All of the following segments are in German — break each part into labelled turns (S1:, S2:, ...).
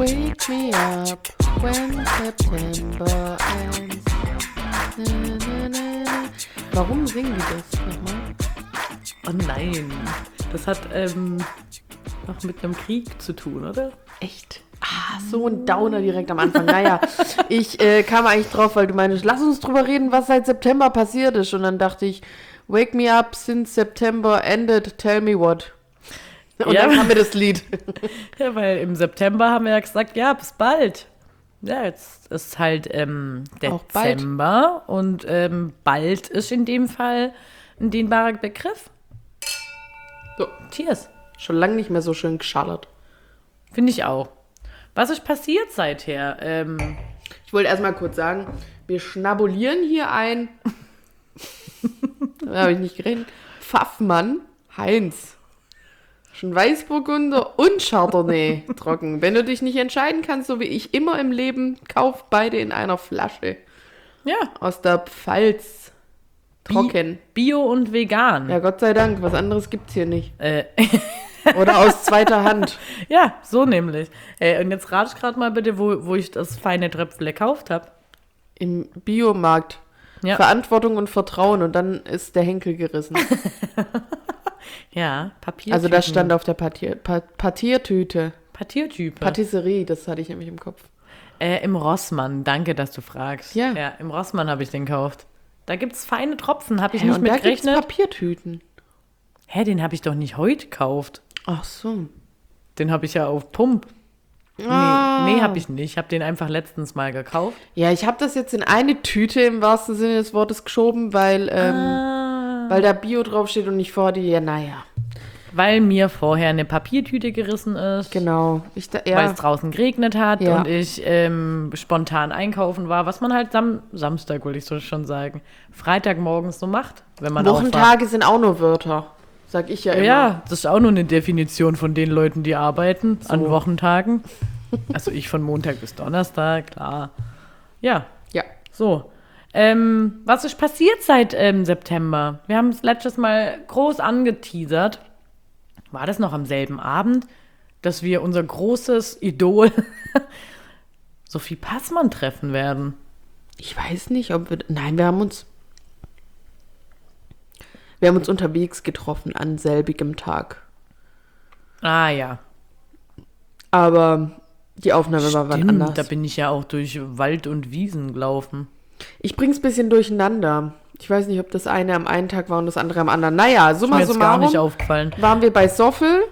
S1: Wake me up when September ends. Na, na, na, na. Warum singen die das nochmal?
S2: Oh nein, das hat noch mit einem Krieg zu tun, oder?
S1: Echt? So ein Downer direkt am Anfang. Naja, ich kam eigentlich drauf, weil du meinst, lass uns drüber reden, was seit September passiert ist. Und dann dachte ich, wake me up since September ended, tell me what. Und dann kam mir das Lied.
S2: Ja, weil im September haben wir ja gesagt, ja, bis bald. Ja, jetzt ist halt Dezember und bald ist in dem Fall ein dehnbarer Begriff.
S1: So,
S2: Cheers.
S1: schon lange nicht mehr so schön geschallert.
S2: Finde ich auch. Was ist passiert seither?
S1: Ich wollte erstmal kurz sagen, wir schnabulieren hier ein, da habe ich nicht geredet, Pfaffmann Heinz. Schon Weißburgunder und Chardonnay trocken. Wenn du dich nicht entscheiden kannst, so wie ich immer im Leben, kauf beide in einer Flasche.
S2: Ja.
S1: Aus der Pfalz. Trocken.
S2: Bio und vegan.
S1: Ja, Gott sei Dank, was anderes gibt's hier nicht. Oder aus zweiter Hand.
S2: Ja, so nämlich. Und jetzt rate ich gerade mal bitte, wo ich das feine Tröpfle gekauft habe.
S1: Im Biomarkt.
S2: Ja.
S1: Verantwortung und Vertrauen und dann ist der Henkel gerissen.
S2: Ja, Papier.
S1: Also das stand auf der Partiertüte.
S2: Partiertype.
S1: Patisserie, das hatte ich nämlich im Kopf.
S2: Im Rossmann, danke, dass du fragst.
S1: Ja.
S2: Ja, im Rossmann habe ich den gekauft. Da gibt's feine Tropfen, habe ich
S1: Ja,
S2: nicht
S1: und
S2: mit
S1: da gibt's
S2: gerechnet.
S1: Papiertüten.
S2: Hä, den habe ich doch nicht heute gekauft.
S1: Ach so.
S2: Den habe ich ja auf Pump.
S1: Ah.
S2: Nee, habe ich nicht. Ich habe den einfach letztens mal gekauft.
S1: Ja, ich habe das jetzt in eine Tüte im wahrsten Sinne des Wortes geschoben, weil da Bio draufsteht und nicht vor die. Ja, naja.
S2: Weil mir vorher eine Papiertüte gerissen ist.
S1: Genau.
S2: Weil es draußen geregnet hat
S1: Ja.
S2: und ich spontan einkaufen war, was man halt Samstag, wollte ich so schon sagen, Freitagmorgens so macht, wenn man aufwacht.
S1: Wochentage sind auch nur Wörter. Sag ich ja immer.
S2: Ja, das ist auch nur eine Definition von den Leuten, die arbeiten an Wochentagen. Also ich von Montag bis Donnerstag, klar. Ja,
S1: Ja.
S2: so. Was ist passiert seit September? Wir haben es letztes Mal groß angeteasert. War das noch am selben Abend, dass wir unser großes Idol Sophie Passmann treffen werden?
S1: Ich weiß nicht, ob wir. Nein, wir haben uns unterwegs getroffen an selbigem Tag.
S2: Ah ja.
S1: Aber die Aufnahme war wann anders.
S2: Da bin ich ja auch durch Wald und Wiesen gelaufen.
S1: Ich bring's ein bisschen durcheinander. Ich weiß nicht, ob das eine am einen Tag war und das andere am anderen. Naja,
S2: Ist mir jetzt gar nicht aufgefallen.
S1: waren wir bei Soffel.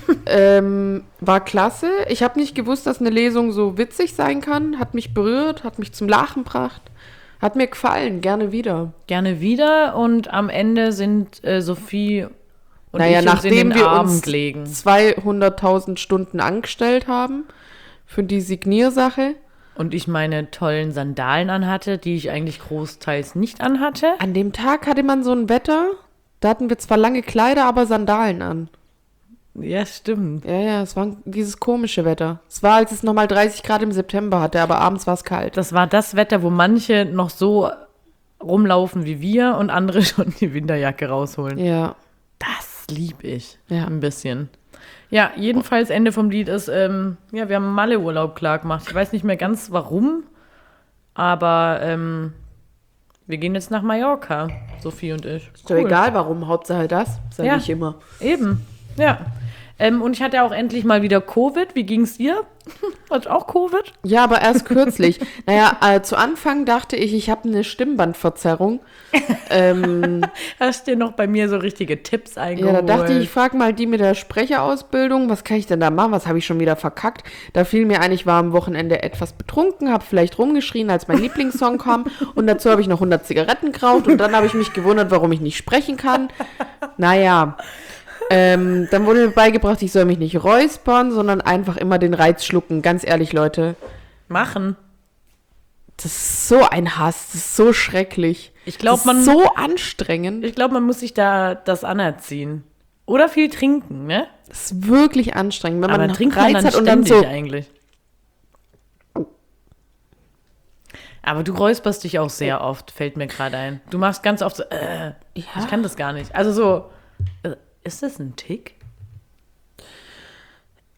S1: War klasse. Ich habe nicht gewusst, dass eine Lesung so witzig sein kann. Hat mich berührt, hat mich zum Lachen gebracht. Hat mir gefallen, gerne wieder.
S2: Gerne wieder und am Ende sind Sophie und
S1: Naja,
S2: ich uns
S1: nachdem
S2: in den
S1: wir
S2: Abend
S1: uns
S2: legen.
S1: 200.000 Stunden angestellt haben für die Signiersache.
S2: Und ich meine tollen Sandalen anhatte, die ich eigentlich großteils nicht anhatte.
S1: An dem Tag hatte man so ein Wetter, da hatten wir zwar lange Kleider, aber Sandalen an.
S2: Ja, stimmt.
S1: Ja, es war dieses komische Wetter. Es war, als es nochmal 30 Grad im September hatte, aber abends war es kalt.
S2: Das war das Wetter, wo manche noch so rumlaufen wie wir und andere schon die Winterjacke rausholen.
S1: Ja.
S2: Das lieb ich.
S1: Ja.
S2: Ein bisschen. Ja, jedenfalls Ende vom Lied ist, wir haben Malle-Urlaub klar gemacht. Ich weiß nicht mehr ganz warum, aber wir gehen jetzt nach Mallorca, Sophie und ich.
S1: Ist doch egal warum, Hauptsache das, sag
S2: Ja.
S1: ich immer.
S2: Eben, ja. Und ich hatte auch endlich mal wieder Covid. Wie ging's dir? Hast du auch Covid?
S1: Ja, aber erst kürzlich. Naja, zu Anfang dachte ich habe eine Stimmbandverzerrung.
S2: Hast dir noch bei mir so richtige Tipps eingeholt?
S1: Ja, da dachte ich frage mal die mit der Sprecherausbildung, was kann ich denn da machen? Was habe ich schon wieder verkackt? Da fiel mir ein, ich war am Wochenende etwas betrunken, habe vielleicht rumgeschrien, als mein Lieblingssong kam und dazu habe ich noch 100 Zigaretten geraucht und dann habe ich mich gewundert, warum ich nicht sprechen kann. Naja, dann wurde mir beigebracht, ich soll mich nicht räuspern, sondern einfach immer den Reiz schlucken. Ganz ehrlich, Leute,
S2: Machen.
S1: das ist so ein Hass, das ist so schrecklich.
S2: Ich glaube,
S1: das ist so anstrengend.
S2: Ich glaube, man muss sich da das anerziehen. Oder viel trinken, ne?
S1: Das ist wirklich anstrengend, wenn
S2: Aber
S1: man
S2: trinkt man
S1: Reiz
S2: dann
S1: hat und dann
S2: ständig
S1: so.
S2: eigentlich. Aber du räusperst dich auch sehr oft, fällt mir gerade ein. Du machst ganz oft so,
S1: Ja.
S2: ich kann das gar nicht. Also so, ist das ein Tick?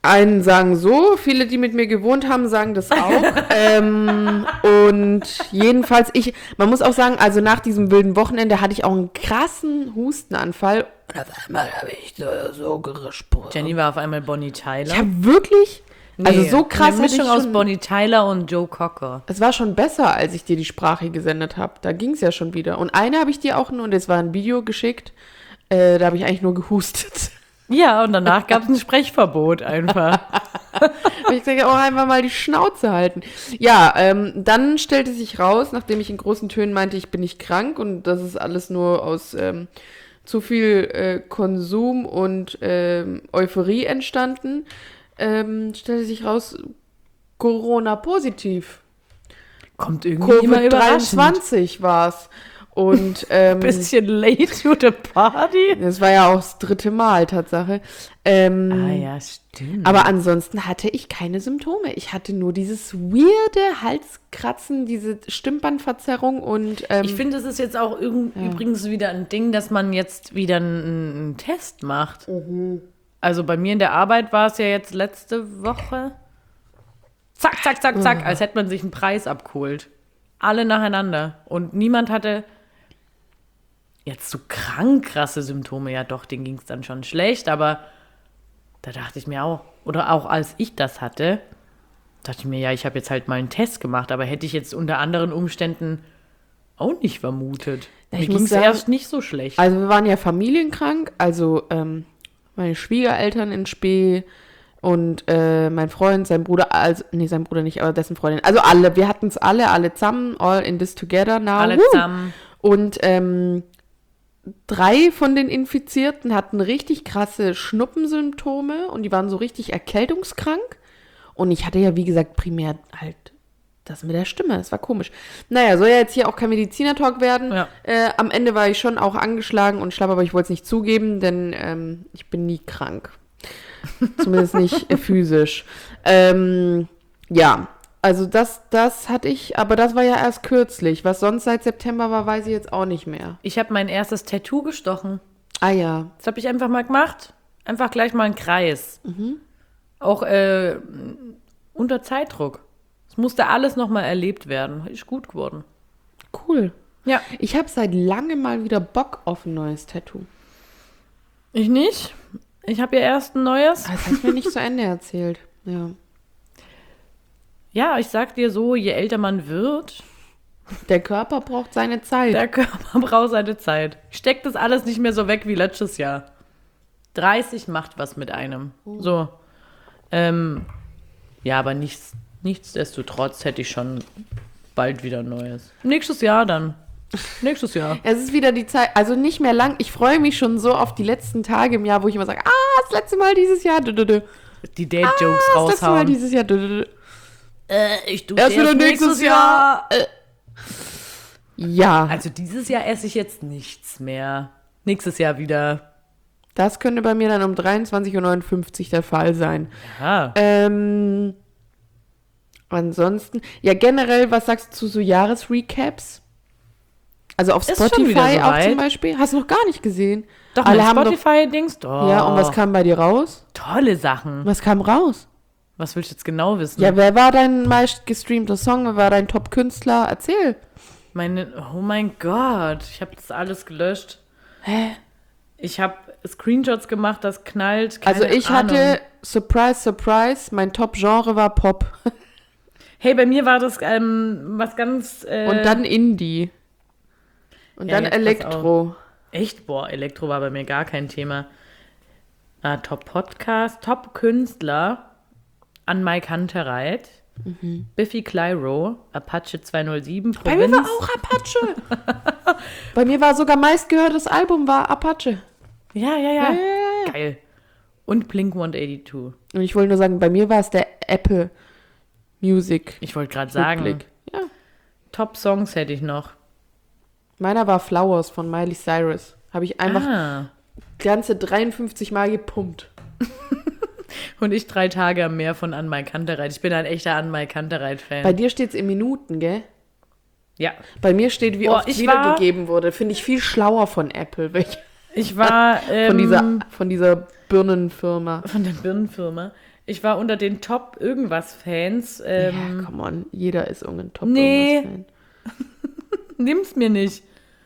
S1: Einen sagen so, viele, die mit mir gewohnt haben, sagen das auch. Und jedenfalls, man muss auch sagen, also nach diesem wilden Wochenende hatte ich auch einen krassen Hustenanfall. Und auf einmal habe ich so gesprochen.
S2: Jenny war auf einmal Bonnie Tyler.
S1: Ich habe wirklich, also so krass
S2: Eine Mischung
S1: hatte ich
S2: aus
S1: schon,
S2: Bonnie Tyler und Joe Cocker.
S1: es war schon besser, als ich dir die Sprache gesendet habe. Da ging es ja schon wieder. Und eine habe ich dir auch nur, und es war ein Video geschickt, da habe ich eigentlich nur gehustet.
S2: Ja, und danach gab es ein Sprechverbot einfach.
S1: Und ich sage auch einfach mal die Schnauze halten. Ja, dann stellte sich raus, nachdem ich in großen Tönen meinte, ich bin nicht krank und das ist alles nur aus zu viel Konsum und Euphorie entstanden, stellte sich raus, Corona-positiv.
S2: Kommt irgendwie immer überraschend.
S1: Covid-23 war's. Und
S2: Bisschen late to the party.
S1: das war ja auch das 3. Mal, Tatsache.
S2: Ja, stimmt.
S1: Aber ansonsten hatte ich keine Symptome. Ich hatte nur dieses weirde Halskratzen, diese Stimmbandverzerrung und
S2: Ich finde, es ist jetzt auch übrigens wieder ein Ding, dass man jetzt wieder einen Test macht. Also bei mir in der Arbeit war es ja jetzt letzte Woche. Zack, zack, zack, zack, als hätte man sich einen Preis abgeholt. Alle nacheinander. Und niemand hatte jetzt so krasse Symptome. Ja doch, denen ging es dann schon schlecht, aber da dachte ich mir auch, oder auch als ich das hatte, dachte ich mir, ja, ich habe jetzt halt mal einen Test gemacht, aber hätte ich jetzt unter anderen Umständen auch nicht vermutet.
S1: Ja,
S2: Mir
S1: ich muss
S2: ging es
S1: sagen,
S2: erst nicht so schlecht.
S1: also wir waren ja familienkrank, also meine Schwiegereltern in Spee und mein Freund, sein Bruder, also nee, sein Bruder nicht, aber dessen Freundin. Also alle, wir hatten es alle zusammen, all in this together now.
S2: Alle
S1: Woo!
S2: zusammen.
S1: Und 3 von den Infizierten hatten richtig krasse Schnuppensymptome und die waren so richtig erkältungskrank. Und ich hatte ja, wie gesagt, primär halt das mit der Stimme. Das war komisch. Naja, soll ja jetzt hier auch kein Mediziner-Talk werden.
S2: Ja.
S1: Am Ende war ich schon auch angeschlagen und schlapp, aber ich wollte es nicht zugeben, denn ich bin nie krank. Zumindest nicht physisch. Ja, also das hatte ich, aber das war ja erst kürzlich. Was sonst seit September war, weiß ich jetzt auch nicht mehr.
S2: Ich habe mein erstes Tattoo gestochen.
S1: Ah ja.
S2: Das habe ich einfach mal gemacht. Einfach gleich mal einen Kreis. Auch unter Zeitdruck. Es musste alles nochmal erlebt werden. Ist gut geworden.
S1: Cool.
S2: Ja.
S1: Ich habe seit langem mal wieder Bock auf ein neues Tattoo.
S2: Ich nicht. Ich habe ja erst ein neues.
S1: Das hast du mir nicht zu Ende erzählt. Ja.
S2: Ja, ich sag dir so, je älter man wird,
S1: Der Körper braucht seine Zeit.
S2: der Körper braucht seine Zeit. Steckt das alles nicht mehr so weg wie letztes Jahr. 30 macht was mit einem. So. Ja, aber nichtsdestotrotz hätte ich schon bald wieder ein neues. Nächstes Jahr dann. Nächstes Jahr.
S1: Es ist wieder die Zeit, also nicht mehr lang. Ich freue mich schon so auf die letzten Tage im Jahr, wo ich immer sage, das letzte Mal dieses Jahr.
S2: Die Date-Jokes
S1: Das letzte Mal
S2: raushauen.
S1: dieses Jahr.
S2: Ich dusche
S1: Erst wieder nächstes Jahr. Ja,
S2: Also dieses Jahr esse ich jetzt nichts mehr. Nächstes Jahr wieder.
S1: das könnte bei mir dann um 23:59 Uhr der Fall sein.
S2: Ja.
S1: Ansonsten, ja generell, was sagst du zu so Jahresrecaps? Also auf
S2: Ist schon wieder
S1: Spotify auch
S2: soweit.
S1: zum Beispiel. Hast du noch gar nicht gesehen?
S2: Doch,
S1: Alle
S2: mein
S1: haben
S2: Spotify-Dings. Doch.
S1: Ja, und was kam bei dir raus?
S2: Tolle Sachen.
S1: Was kam raus?
S2: Was willst du jetzt genau wissen?
S1: Ja, wer war dein meist gestreamter Song? Wer war dein Top-Künstler? Erzähl.
S2: Oh mein Gott, ich habe das alles gelöscht.
S1: Hä?
S2: Ich habe Screenshots gemacht, das knallt. Keine
S1: Also ich
S2: Ahnung.
S1: hatte, surprise, surprise, mein Top-Genre war Pop.
S2: Hey, bei mir war das was ganz.
S1: Und dann Indie. Und
S2: Ja,
S1: dann
S2: jetzt pass
S1: Elektro.
S2: Echt? Boah, Elektro war bei mir gar kein Thema. Top-Podcast, Top-Künstler an Mike Hunterreit, Biffy Clyro, Apache 207, Provinz.
S1: Bei mir war auch Apache. Bei mir war sogar meistgehörtes Album war Apache.
S2: Ja.
S1: Ja.
S2: Geil. Und Blink 182.
S1: Und ich wollte nur sagen, bei mir war es der Apple Music.
S2: Ich wollte gerade sagen,
S1: Rückblick. Ja.
S2: Top-Songs hätte ich noch.
S1: Meiner war Flowers von Miley Cyrus. Habe ich einfach ganze 53 Mal gepumpt.
S2: Und ich 3 Tage am Meer von Anmai Kantereit. Ich bin ein echter Anmai Kantereit-Fan.
S1: Bei dir steht es in Minuten, gell?
S2: Ja.
S1: Bei mir steht, wie
S2: Boah,
S1: oft
S2: ich
S1: wiedergegeben wurde. Finde ich viel schlauer von Apple.
S2: Ich war
S1: Von dieser Birnenfirma.
S2: von der Birnenfirma. Ich war unter den Top-Irgendwas-Fans.
S1: Ja, come on. Jeder ist irgendein top
S2: Nee.
S1: Fan.
S2: Nimm's mir nicht.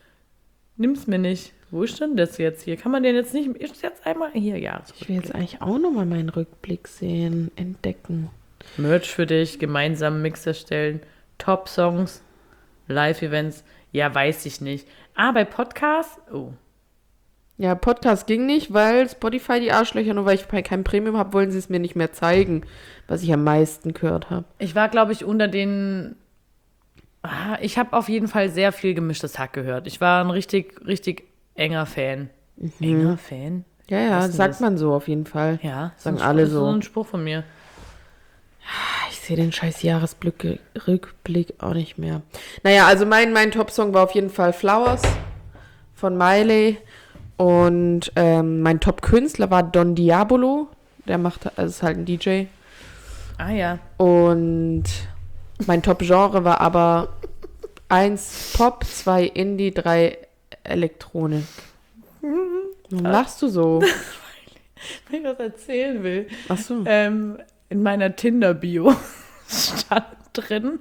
S2: Wo ist denn das jetzt hier? Kann man den jetzt nicht... Ist jetzt einmal... Hier, ja.
S1: Ich will jetzt eigentlich auch nochmal meinen Rückblick sehen, entdecken.
S2: Merch für dich, gemeinsam Mix erstellen, Top-Songs, Live-Events. Ja, weiß ich nicht. Bei Podcasts... Oh.
S1: Ja, Podcast ging nicht, weil Spotify die Arschlöcher, nur weil ich kein Premium habe, wollen sie es mir nicht mehr zeigen, was ich am meisten gehört habe.
S2: Ich war, glaube ich, unter den... Ich habe auf jeden Fall sehr viel Gemischtes Hack gehört. Ich war ein richtig, richtig enger Fan. Enger Fan?
S1: Ja,
S2: Was ist denn
S1: sagt
S2: das?
S1: man so auf jeden Fall.
S2: Ja,
S1: Sagen
S2: ist ein
S1: alle
S2: Spruch-
S1: so.
S2: ist ein Spruch von mir.
S1: Ich sehe den scheiß Jahresrückblick auch nicht mehr. Naja, also mein Top-Song war auf jeden Fall Flowers von Miley. Und mein Top-Künstler war Don Diabolo. Der ist halt ein DJ.
S2: Ah ja.
S1: Und mein Top-Genre war aber 1 Pop, 2 Indie, 3 Elektronik. Warum lachst du so?
S2: Wenn ich was erzählen will.
S1: Ach so.
S2: In meiner Tinder-Bio stand drin,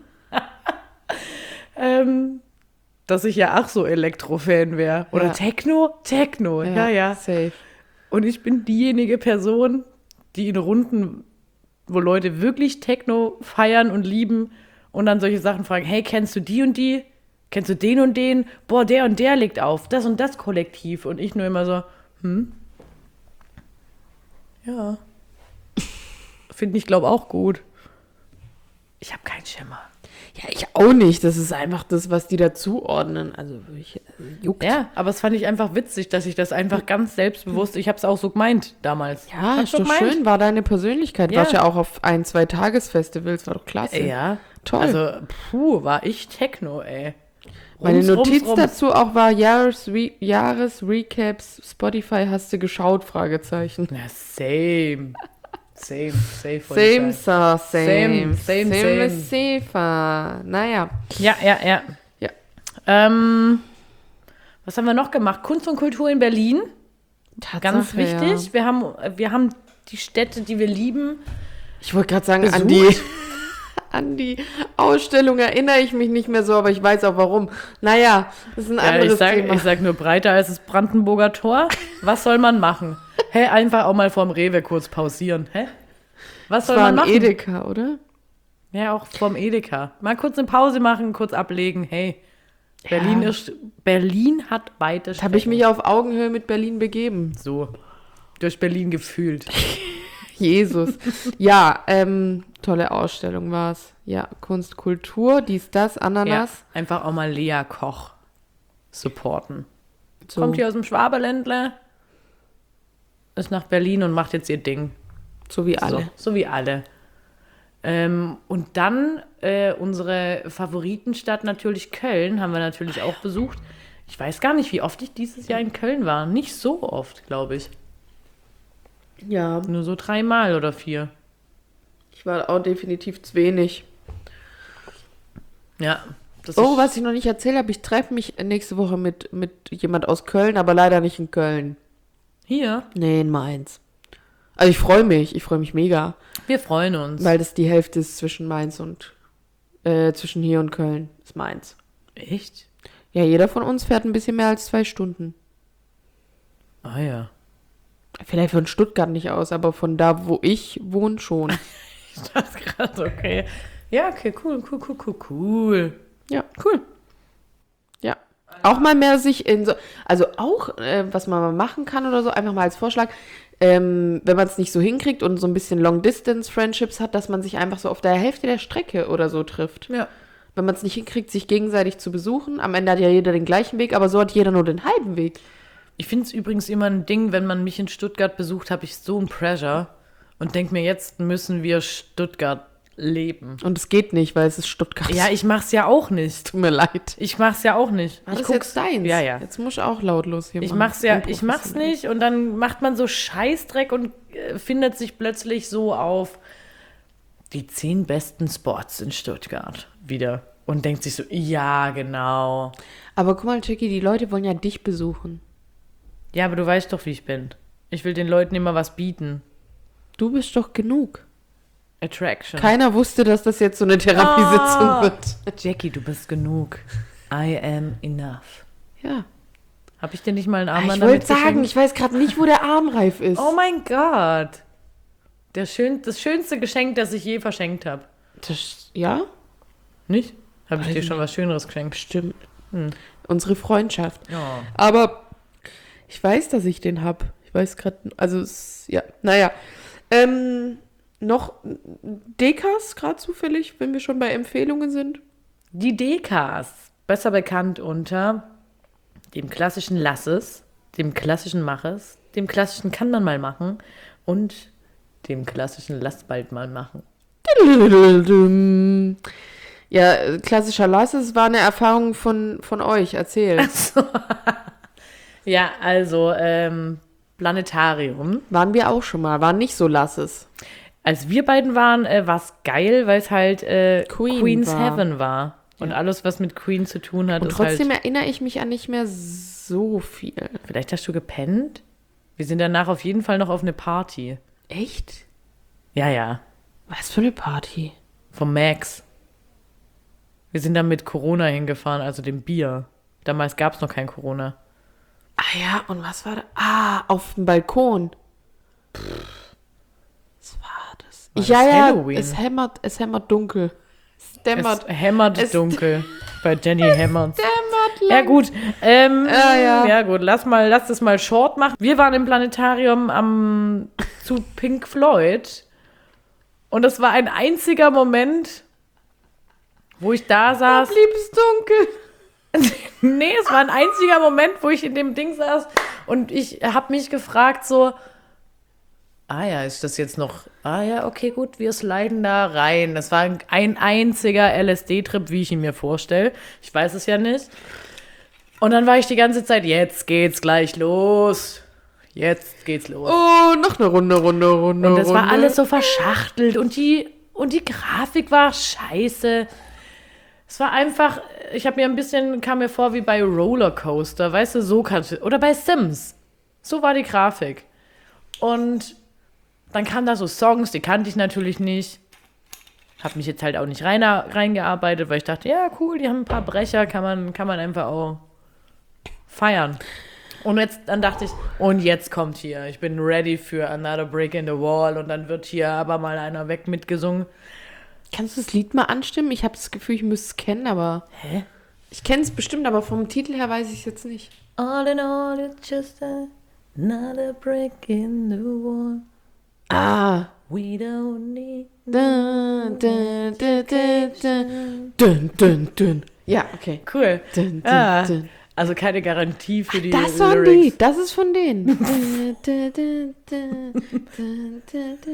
S2: dass ich ja ach so Elektro-Fan wäre. Oder
S1: Ja.
S2: Techno, ja.
S1: Safe.
S2: Und ich bin diejenige Person, die in Runden, wo Leute wirklich Techno feiern und lieben und dann solche Sachen fragen, hey, kennst du die und die? Kennst du den und den? Boah, der und der legt auf, das und das Kollektiv. Und ich nur immer so, ja. Finde ich, glaube auch gut. Ich habe keinen Schimmer.
S1: Ja, ich auch nicht. Das ist einfach das, was die da zuordnen. Also, juckt.
S2: Ja, aber es fand ich einfach witzig, dass ich das einfach ganz selbstbewusst, ich habe es auch so gemeint damals.
S1: Ja,
S2: Hab's
S1: ist
S2: so
S1: doch
S2: gemeint.
S1: schön. War deine Persönlichkeit.
S2: Ja.
S1: Warst ja auch auf 1-2 Tagesfestivals. War doch klasse.
S2: Ja,
S1: Toll.
S2: Also, war ich Techno, ey.
S1: Meine
S2: Rums,
S1: Notiz
S2: rums, rums.
S1: dazu auch war Jahresrecaps. Spotify hast du geschaut? Fragezeichen.
S2: Na, same. Safe.
S1: Same, sir, same.
S2: Same.
S1: Safer. Naja.
S2: Ja.
S1: Ja.
S2: Was haben wir noch gemacht? Kunst und Kultur in Berlin. Ganz
S1: Tatsache,
S2: wichtig.
S1: Ja.
S2: Wir haben die Städte, die wir lieben.
S1: Ich wollte gerade sagen,
S2: Besucht.
S1: an die Ausstellung erinnere ich mich nicht mehr so, aber ich weiß auch warum. Naja, das ist ein anderes Thema.
S2: Ich sag nur breiter als das Brandenburger Tor. Was soll man machen? Hä, einfach auch mal vorm Rewe kurz pausieren. Hä? Was
S1: Das
S2: soll
S1: war
S2: man
S1: ein
S2: machen?
S1: Edeka, oder?
S2: Ja, auch vorm Edeka. Mal kurz eine Pause machen, kurz ablegen. Hey, Berlin hat weite
S1: Da habe ich mich auf Augenhöhe mit Berlin begeben.
S2: so durch Berlin gefühlt.
S1: Jesus. Ja, tolle Ausstellung war es. Ja, Kunst, Kultur, dies, das,
S2: Ja,
S1: Ananas.
S2: einfach auch mal Lea Koch supporten.
S1: So.
S2: Kommt hier aus dem Schwaberländler, ist nach Berlin und macht jetzt ihr Ding.
S1: So wie alle.
S2: So wie alle. Und dann unsere Favoritenstadt natürlich Köln, haben wir natürlich auch besucht. Ich weiß gar nicht, wie oft ich dieses Jahr in Köln war. Nicht so oft, glaube ich.
S1: Ja,
S2: Nur so 3 Mal oder 4.
S1: ich war auch definitiv zu wenig.
S2: Ja. Das
S1: Oh,
S2: ist,
S1: was ich noch nicht erzählt habe, ich treffe mich nächste Woche mit jemand aus Köln, aber leider nicht in Köln.
S2: hier.
S1: Nee, in Mainz. Also ich freue mich mega,
S2: Wir freuen uns.
S1: weil das die Hälfte ist zwischen Mainz und, zwischen hier und Köln, ist Mainz.
S2: Echt?
S1: Ja, jeder von uns fährt ein bisschen mehr als 2 Stunden.
S2: Ah ja.
S1: Vielleicht von Stuttgart nicht aus, aber von da, wo ich wohne, schon.
S2: Das ist gerade okay. Ja, okay, cool.
S1: Ja, cool. Ja. Auch mal mehr sich in so, also auch, was man mal machen kann oder so, einfach mal als Vorschlag, wenn man es nicht so hinkriegt und so ein bisschen Long-Distance-Friendships hat, dass man sich einfach so auf der Hälfte der Strecke oder so trifft.
S2: Ja.
S1: Wenn man es nicht hinkriegt, sich gegenseitig zu besuchen, am Ende hat ja jeder den gleichen Weg, aber so hat jeder nur den halben Weg.
S2: Ich finde es übrigens immer ein Ding, wenn man mich in Stuttgart besucht, habe ich so ein Pressure und denke mir, jetzt müssen wir Stuttgart leben.
S1: Und es geht nicht, weil es ist Stuttgart.
S2: Ja, ich mach's ja auch nicht.
S1: Tut mir leid.
S2: Ich mach's ja auch nicht.
S1: Das
S2: Ich
S1: ist jetzt deins.
S2: Ja, ja.
S1: Jetzt muss ich auch lautlos hier
S2: Ich
S1: machen.
S2: ich mach's nicht und dann macht man so Scheißdreck und findet sich plötzlich so auf die 10 besten Spots in Stuttgart wieder und denkt sich so, ja, genau.
S1: Aber guck mal, Chicky, die Leute wollen ja dich besuchen.
S2: Ja, aber du weißt doch, wie ich bin. Ich will den Leuten immer was bieten.
S1: Du bist doch genug.
S2: Attraction.
S1: Keiner wusste, dass das jetzt so eine Therapiesitzung wird.
S2: Jackie, du bist genug. I am enough.
S1: Ja.
S2: Habe ich dir nicht mal einen
S1: Ich
S2: Armband
S1: wollte
S2: damit
S1: sagen,
S2: geschenkt?
S1: ich weiß gerade nicht, wo der Armreif ist.
S2: Oh mein Gott. Das schönste Geschenk, das ich je verschenkt habe.
S1: Ja,
S2: Nicht? Habe ich
S1: Weiß
S2: dir schon
S1: nicht.
S2: was Schöneres geschenkt?
S1: stimmt. Unsere Freundschaft.
S2: Ja.
S1: Aber ich weiß, dass ich den hab. Ich weiß gerade, also ja, naja. Noch Dekas gerade zufällig, wenn wir schon bei Empfehlungen sind.
S2: Die Dekas, besser bekannt unter dem klassischen Lass es, dem klassischen Mach es, dem klassischen kann man mal machen und dem klassischen Lass bald mal machen.
S1: Ja, klassischer Lass, es war eine Erfahrung von euch. Erzähl.
S2: Ja, also Planetarium.
S1: Waren wir auch schon mal, waren nicht so Lasses.
S2: Als wir beiden waren, war es geil, weil es halt Queen's
S1: war.
S2: Heaven war. Und alles, was mit Queen zu tun hat,
S1: Und
S2: ist
S1: trotzdem
S2: halt...
S1: erinnere ich mich an nicht mehr so viel.
S2: Vielleicht hast du gepennt? Wir sind danach auf jeden Fall noch auf eine Party.
S1: Echt?
S2: Ja, ja.
S1: Was für eine Party?
S2: Vom Max. Wir sind dann mit Corona hingefahren, also dem Bier. Damals gab es noch kein Corona.
S1: Ah ja, und was war da? Ah, auf dem Balkon. Was war das?
S2: War das
S1: ja,
S2: Halloween?
S1: es hämmert dunkel. Es dämmert.
S2: Es hämmert
S1: Es-
S2: dunkel. Bei Jenny hämmert.
S1: Dämmert
S2: Ja gut,
S1: ja.
S2: ja gut, lass das mal short machen. Wir waren im Planetarium zu Pink Floyd und das war ein einziger Moment, wo ich da saß.
S1: blieb es dunkel.
S2: Nee, es war ein einziger Moment, wo ich in dem Ding saß und ich habe mich gefragt so, ah ja, ist das jetzt noch, ah ja, okay, gut, wir sliden da rein. Das war ein einziger LSD-Trip, wie ich ihn mir vorstelle. Ich weiß es ja nicht. Und dann war ich die ganze Zeit, jetzt geht's gleich los. Jetzt geht's los.
S1: Oh, noch eine Runde.
S2: Und das war alles so verschachtelt und die Grafik war scheiße. Es war einfach, kam mir vor wie bei Rollercoaster, weißt du, so kannst du, oder bei Sims. So war die Grafik. Und dann kamen da so Songs, die kannte ich natürlich nicht. Hab mich jetzt halt auch nicht reingearbeitet, weil ich dachte, ja, cool, die haben ein paar Brecher, kann man einfach auch feiern. Und dann dachte ich, und jetzt kommt hier, ich bin ready für Another Brick in the Wall und dann wird hier aber mal einer weg mitgesungen.
S1: Kannst du das Lied mal anstimmen? Ich habe das Gefühl, ich müsste es kennen, aber...
S2: Hä?
S1: Ich kenne es bestimmt, aber vom Titel her weiß ich es jetzt nicht.
S2: All in all, it's just another brick in the wall.
S1: Ah.
S2: We don't need...
S1: Dun, dun, dun, dun, dun. Dun, dun, dun. Ja, okay.
S2: Cool.
S1: Dun, dun,
S2: Ah,
S1: dun.
S2: also keine Garantie für die
S1: Das waren
S2: Lyrics.
S1: die, das ist von denen. Dun, dun, dun, dun, dun, dun, dun,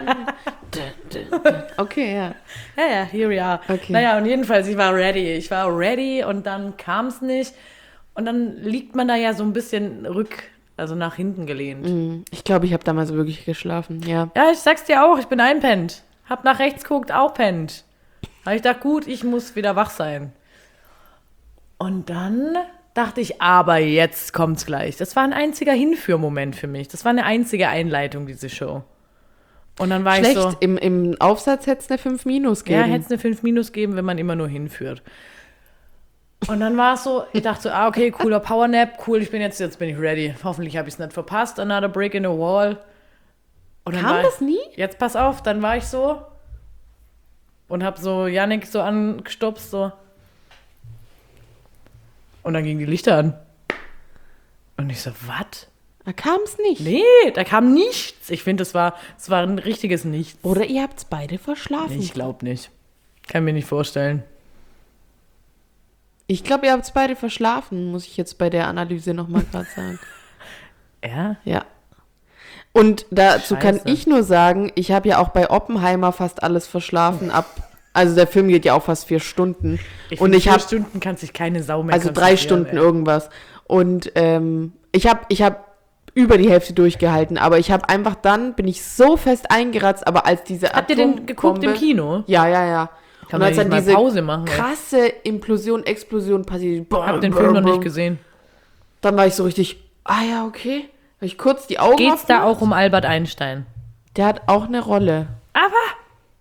S1: dun, dun. Okay, ja.
S2: Ja, here we are.
S1: Okay.
S2: Naja, und jedenfalls, ich war ready und dann kam es nicht. Und dann liegt man da ja so ein bisschen also nach hinten gelehnt.
S1: Ich glaube, ich habe damals wirklich geschlafen, ja.
S2: Ja, ich sag's dir auch, ich bin einpennt. Hab nach rechts geguckt, auch pennt. Aber ich dachte, gut, ich muss wieder wach sein. Und dann dachte ich, aber jetzt kommt's gleich. Das war ein einziger Hinführmoment für mich. Das war eine einzige Einleitung, diese Show. Und dann war
S1: Schlecht,
S2: ich so,
S1: im Aufsatz hätte es eine 5 minus geben.
S2: ja, hätte es eine 5- geben, wenn man immer nur hinführt. Und dann war es so, ich dachte so, okay, cooler Powernap, cool, jetzt bin ich ready. Hoffentlich habe ich es nicht verpasst, another break in the wall. Und dann
S1: Kam das nie?
S2: Jetzt pass auf, dann war ich so und hab so Yannick so angestupst, so. Und dann gingen die Lichter an. Und ich so, was?
S1: Da kam es nicht.
S2: Nee, da kam nichts. Ich finde, es war ein richtiges Nichts.
S1: Oder ihr habt es beide verschlafen.
S2: Ich glaube nicht. Kann mir nicht vorstellen.
S1: Ich glaube, ihr habt es beide verschlafen, muss ich jetzt bei der Analyse nochmal gerade sagen.
S2: Ja?
S1: Ja. Und dazu kann
S2: Scheiße.
S1: ich nur sagen, ich habe ja auch bei Oppenheimer fast alles verschlafen also der Film geht ja auch fast 4 Stunden. Und ich
S2: 4
S1: habe
S2: Stunden kann sich keine Sau mehr
S1: also 3 Stunden
S2: ey.
S1: irgendwas. Und ich habe über die Hälfte durchgehalten, aber bin ich so fest eingeratzt, aber als diese
S2: Habt ihr den geguckt im Kino?
S1: Ja.
S2: Kann
S1: Und
S2: man
S1: als dann
S2: nicht mal
S1: diese
S2: Pause machen, ey.
S1: krasse Explosion passiert,
S2: Ich hab den Film noch nicht gesehen.
S1: dann war ich so richtig, ja, okay. Habe ich kurz die Augen
S2: Geht's da
S1: aufgemacht.
S2: auch um Albert Einstein?
S1: Der hat auch eine Rolle.
S2: Aber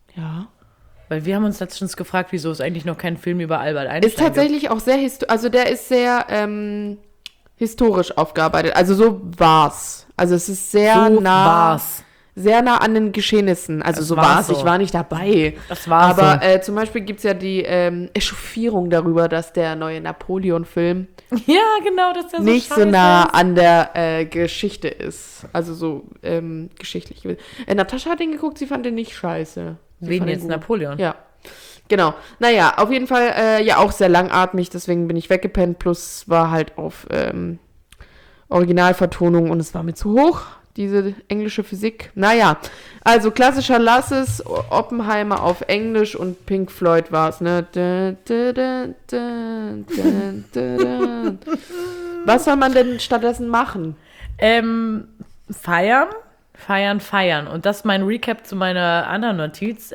S2: Weil wir haben uns letztens gefragt, wieso es eigentlich noch keinen Film über Albert Einstein
S1: Ist tatsächlich auch sehr also der ist sehr historisch aufgearbeitet. Also so war's. Also es ist sehr
S2: So
S1: nah.
S2: war's.
S1: Sehr nah an den Geschehnissen. Also
S2: Das
S1: so
S2: war
S1: war's.
S2: so.
S1: Ich war nicht dabei.
S2: Das war
S1: Aber
S2: so.
S1: zum Beispiel gibt's ja die Echauffierung darüber, dass der neue Napoleon-Film
S2: Ja, genau, das ist ja so
S1: nicht so
S2: scheiße
S1: nah
S2: ist.
S1: an der Geschichte ist. Also so geschichtlich. Natascha hat den geguckt, sie fand den nicht scheiße. Sie
S2: Wen
S1: fand den
S2: jetzt,
S1: gut.
S2: Napoleon?
S1: Ja. Genau. Naja, auf jeden Fall ja auch sehr langatmig, deswegen bin ich weggepennt. Plus war halt auf Originalvertonung und es war mir zu hoch, diese englische Physik. Naja, also klassischer Lass es, Oppenheimer auf Englisch und Pink Floyd war es, ne? Was soll man denn stattdessen machen?
S2: Feiern, feiern, feiern. Und das ist mein Recap zu meiner anderen Notiz.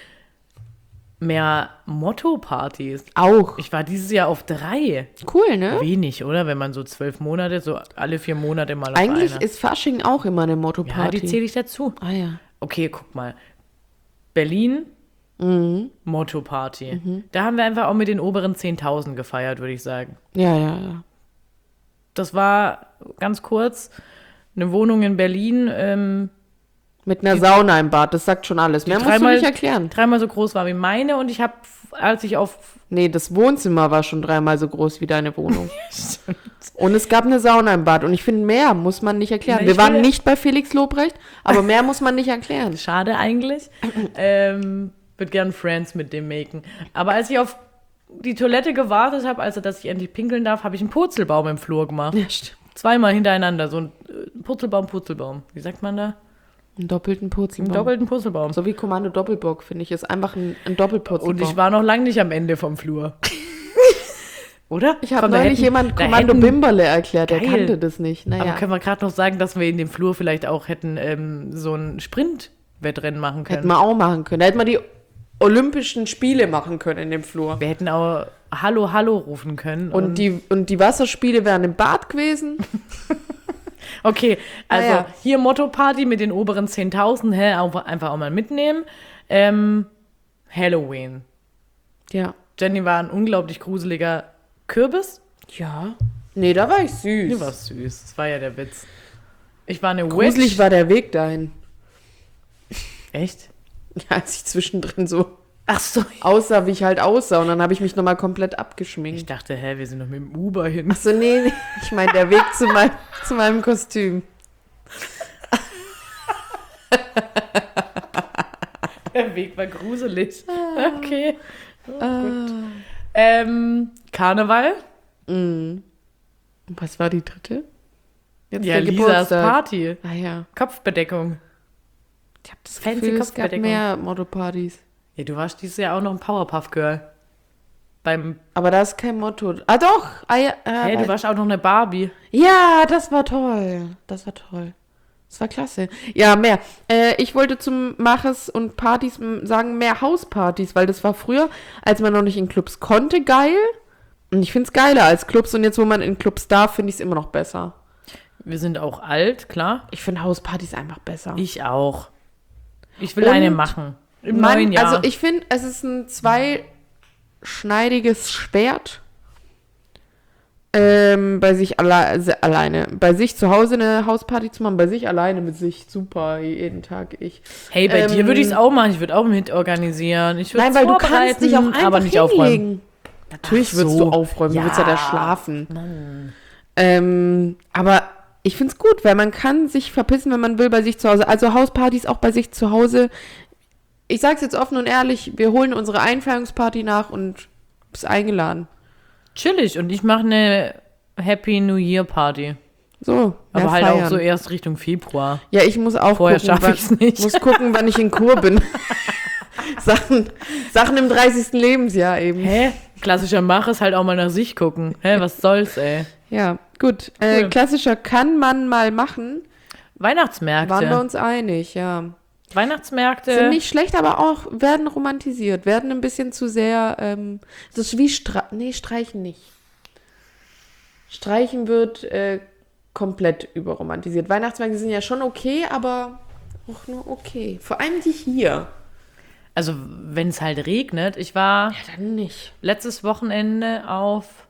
S2: Mehr Motto-Partys.
S1: Auch.
S2: Ich war dieses Jahr auf 3.
S1: Cool, ne?
S2: Wenig, oder? Wenn man so 12 Monate, so alle 4 Monate mal auf
S1: Eigentlich
S2: einer.
S1: ist Fasching auch immer eine
S2: Ja,
S1: Motto-Party.
S2: die zähle ich dazu.
S1: Ah ja.
S2: Okay, guck mal. Berlin, Motto-Party. Da haben wir einfach auch mit den oberen 10.000 gefeiert, würde ich sagen.
S1: Ja, ja, ja.
S2: Das war ganz kurz eine Wohnung in Berlin,
S1: Mit einer Sauna im Bad, das sagt schon alles. Mehr musst du nicht erklären.
S2: 3-mal so groß war wie meine und ich habe, als ich auf
S1: Nee, das Wohnzimmer war schon 3-mal so groß wie deine Wohnung. Und es gab eine Sauna im Bad. Und ich finde, mehr muss man nicht erklären.
S2: Na,
S1: Wir
S2: ich
S1: waren
S2: will-
S1: nicht bei Felix Lobrecht, aber mehr muss man nicht erklären.
S2: Schade eigentlich. Würde gern Friends mit dem machen. Aber als ich auf die Toilette gewartet habe, also dass ich endlich pinkeln darf, habe ich einen Purzelbaum im Flur gemacht.
S1: Ja, stimmt.
S2: 2-mal hintereinander. So ein Purzelbaum. Wie sagt man da?
S1: Einen doppelten
S2: Einen
S1: Purzelbaum.
S2: doppelten Purzelbaum.
S1: So wie Kommando Doppelbock, finde ich, ist einfach ein Doppelpurzelbaum.
S2: Und ich war noch lange nicht am Ende vom Flur. Oder?
S1: Ich habe
S2: Komm, da
S1: neulich
S2: hätten-
S1: jemand
S2: da
S1: Kommando
S2: hätten-
S1: Bimberle erklärt, der
S2: Geil.
S1: kannte das nicht.
S2: Aber
S1: Naja,
S2: können wir gerade noch sagen, dass wir in dem Flur vielleicht auch hätten so ein Sprint-Wettrennen machen können?
S1: hätten wir auch machen können. Da hätten wir die Olympischen Spiele machen können in dem Flur.
S2: Wir hätten auch Hallo, Hallo rufen können.
S1: Und die Wasserspiele wären im Bad gewesen.
S2: Okay, also
S1: Naja.
S2: hier Motto-Party mit den oberen 10.000, einfach auch mal mitnehmen. Halloween.
S1: Ja.
S2: Jenny war ein unglaublich gruseliger Kürbis.
S1: Ja. Nee, da war ich süß.
S2: Die war süß, das war ja der Witz. Ich war eine
S1: Gruselig
S2: Witch.
S1: war der Weg dahin.
S2: Echt?
S1: Ja, als ich zwischendrin so
S2: Ach so.
S1: aussah, wie ich halt aussah. Und dann habe ich mich nochmal komplett
S2: Ich
S1: abgeschminkt.
S2: dachte, wir sind noch mit dem Uber hin.
S1: Achso, nee, ich meine der Weg zu meinem Kostüm.
S2: Der Weg war gruselig. Okay. Gut. Karneval?
S1: Was war die dritte? Jetzt
S2: Ja,
S1: der
S2: Lisas
S1: Geburtstag.
S2: Party.
S1: Ah ja.
S2: Kopfbedeckung.
S1: Ich habe das
S2: Fancy
S1: Gefühl, es gab
S2: Kopfbedeckung.
S1: mehr Motto-Partys.
S2: Ja, du warst dieses Jahr auch noch ein Powerpuff-Girl.
S1: Aber da ist kein Motto. Ah doch! Ah, ja,
S2: Du warst auch noch eine Barbie.
S1: ja, das war toll. Das war toll. Das war klasse. Ja, mehr. Ich wollte zum Maches und Partys sagen, mehr Hauspartys, weil das war früher, als man noch nicht in Clubs konnte, geil. Und ich finde es geiler als Clubs. Und jetzt, wo man in Clubs darf, finde ich es immer noch besser.
S2: Wir sind auch alt, klar.
S1: Ich finde Hauspartys einfach besser.
S2: Ich auch. Ich will
S1: Und
S2: eine machen. Im neuen Jahr.
S1: Also ich finde, es ist ein zweischneidiges Schwert. Bei sich alleine. Bei sich zu Hause eine Hausparty zu machen, bei sich alleine mit sich. Super, jeden Tag ich.
S2: Hey, bei dir würde ich es auch machen. Ich würde auch mit organisieren. Ich würde
S1: Nein, weil du kannst dich auch einfach
S2: aber nicht aufräumen.
S1: hinlegen. Natürlich
S2: Ach
S1: würdest
S2: so.
S1: du aufräumen,
S2: Ja.
S1: du würdest ja da schlafen. Aber ich finde es gut, weil man kann sich verpissen, wenn man will, bei sich zu Hause. Also Hauspartys auch bei sich zu Hause. Ich sag's jetzt offen und ehrlich, wir holen unsere Einfeierungsparty nach und bist eingeladen.
S2: Chillig. Und ich mache eine Happy New Year Party.
S1: So,
S2: Aber
S1: mehr
S2: halt
S1: feiern.
S2: auch so erst Richtung Februar.
S1: Ja, ich muss auch
S2: Vorher
S1: gucken,
S2: schaff ich's nicht.
S1: muss gucken, wann ich in Kur bin. Sachen im 30. Lebensjahr eben.
S2: Hä? Klassischer Mach ist halt auch mal nach sich gucken. Hä, was soll's, ey?
S1: Ja, gut.
S2: Cool.
S1: Klassischer kann man mal machen.
S2: Weihnachtsmärkte.
S1: Waren wir uns einig, ja.
S2: Weihnachtsmärkte.
S1: Sind nicht schlecht, aber auch werden romantisiert. Werden ein bisschen zu sehr, das ist wie Streichen nicht. Streichen wird komplett überromantisiert. Weihnachtsmärkte sind ja schon okay, aber auch nur okay. Vor allem die hier.
S2: Also, wenn es halt regnet. Ich war
S1: Dann nicht.
S2: letztes Wochenende auf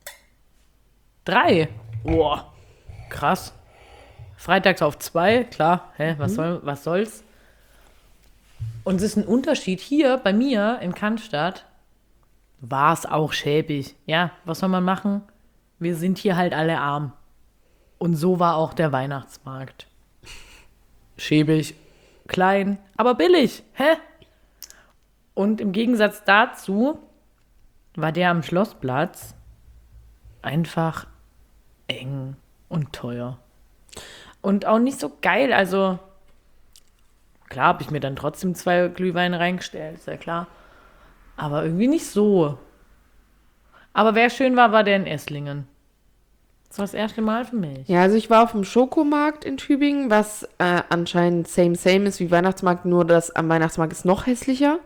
S2: 3. Boah, krass. Freitags auf 2, klar. Was soll's? Und es ist ein Unterschied. Hier bei mir in Cannstatt war es auch schäbig. Ja, was soll man machen? Wir sind hier halt alle arm. Und so war auch der Weihnachtsmarkt. Schäbig, klein, aber billig. Hä? Und im Gegensatz dazu war der am Schlossplatz einfach eng und teuer. Und auch nicht so geil. Also, klar habe ich mir dann trotzdem 2 Glühweine reingestellt, ist ja klar. Aber irgendwie nicht so. Aber wer schön war, war der in Esslingen. Das war das erste Mal für mich.
S1: Ja, also ich war auf dem Schokomarkt in Tübingen, was anscheinend same ist wie Weihnachtsmarkt, nur das am Weihnachtsmarkt ist noch hässlicher.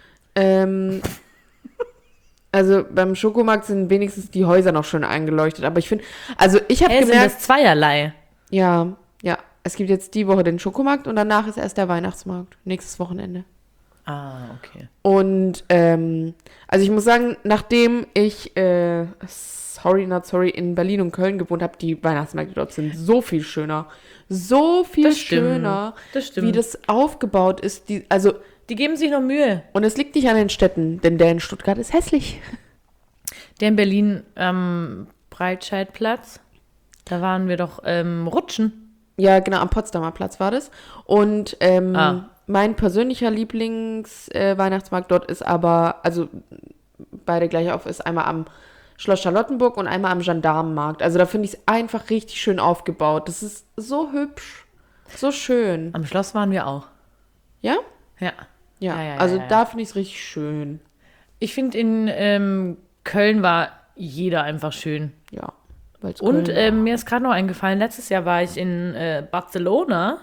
S1: Also beim Schokomarkt sind wenigstens die Häuser noch schön eingeleuchtet, aber ich finde, also ich habe
S2: Sind
S1: gemerkt,
S2: das zweierlei?
S1: ja, es gibt jetzt die Woche den Schokomarkt und danach ist erst der Weihnachtsmarkt, nächstes Wochenende.
S2: Ah, okay.
S1: Und also ich muss sagen, nachdem ich sorry not sorry in Berlin und Köln gewohnt habe, die Weihnachtsmärkte dort sind so viel schöner. So viel
S2: Das stimmt,
S1: schöner,
S2: das stimmt.
S1: wie das aufgebaut ist. Also,
S2: Die geben sich noch Mühe.
S1: und es liegt nicht an den Städten, denn der in Stuttgart ist hässlich.
S2: Der in Berlin am Breitscheidplatz, da waren wir doch rutschen.
S1: Ja, genau, am Potsdamer Platz war das. Und
S2: Ah.
S1: mein persönlicher Lieblings-Weihnachtsmarkt dort ist aber, also beide gleich auf, ist einmal am Schloss Charlottenburg und einmal am Gendarmenmarkt. Also da finde ich es einfach richtig schön aufgebaut. Das ist so hübsch, so schön.
S2: Am Schloss waren wir auch.
S1: Ja?
S2: Ja.
S1: Ja,
S2: Ja.
S1: also da finde ich es richtig schön.
S2: Ich finde, in Köln war jeder einfach schön.
S1: Ja. weil's
S2: Und
S1: Köln war.
S2: mir ist gerade noch eingefallen, letztes Jahr war ich in Barcelona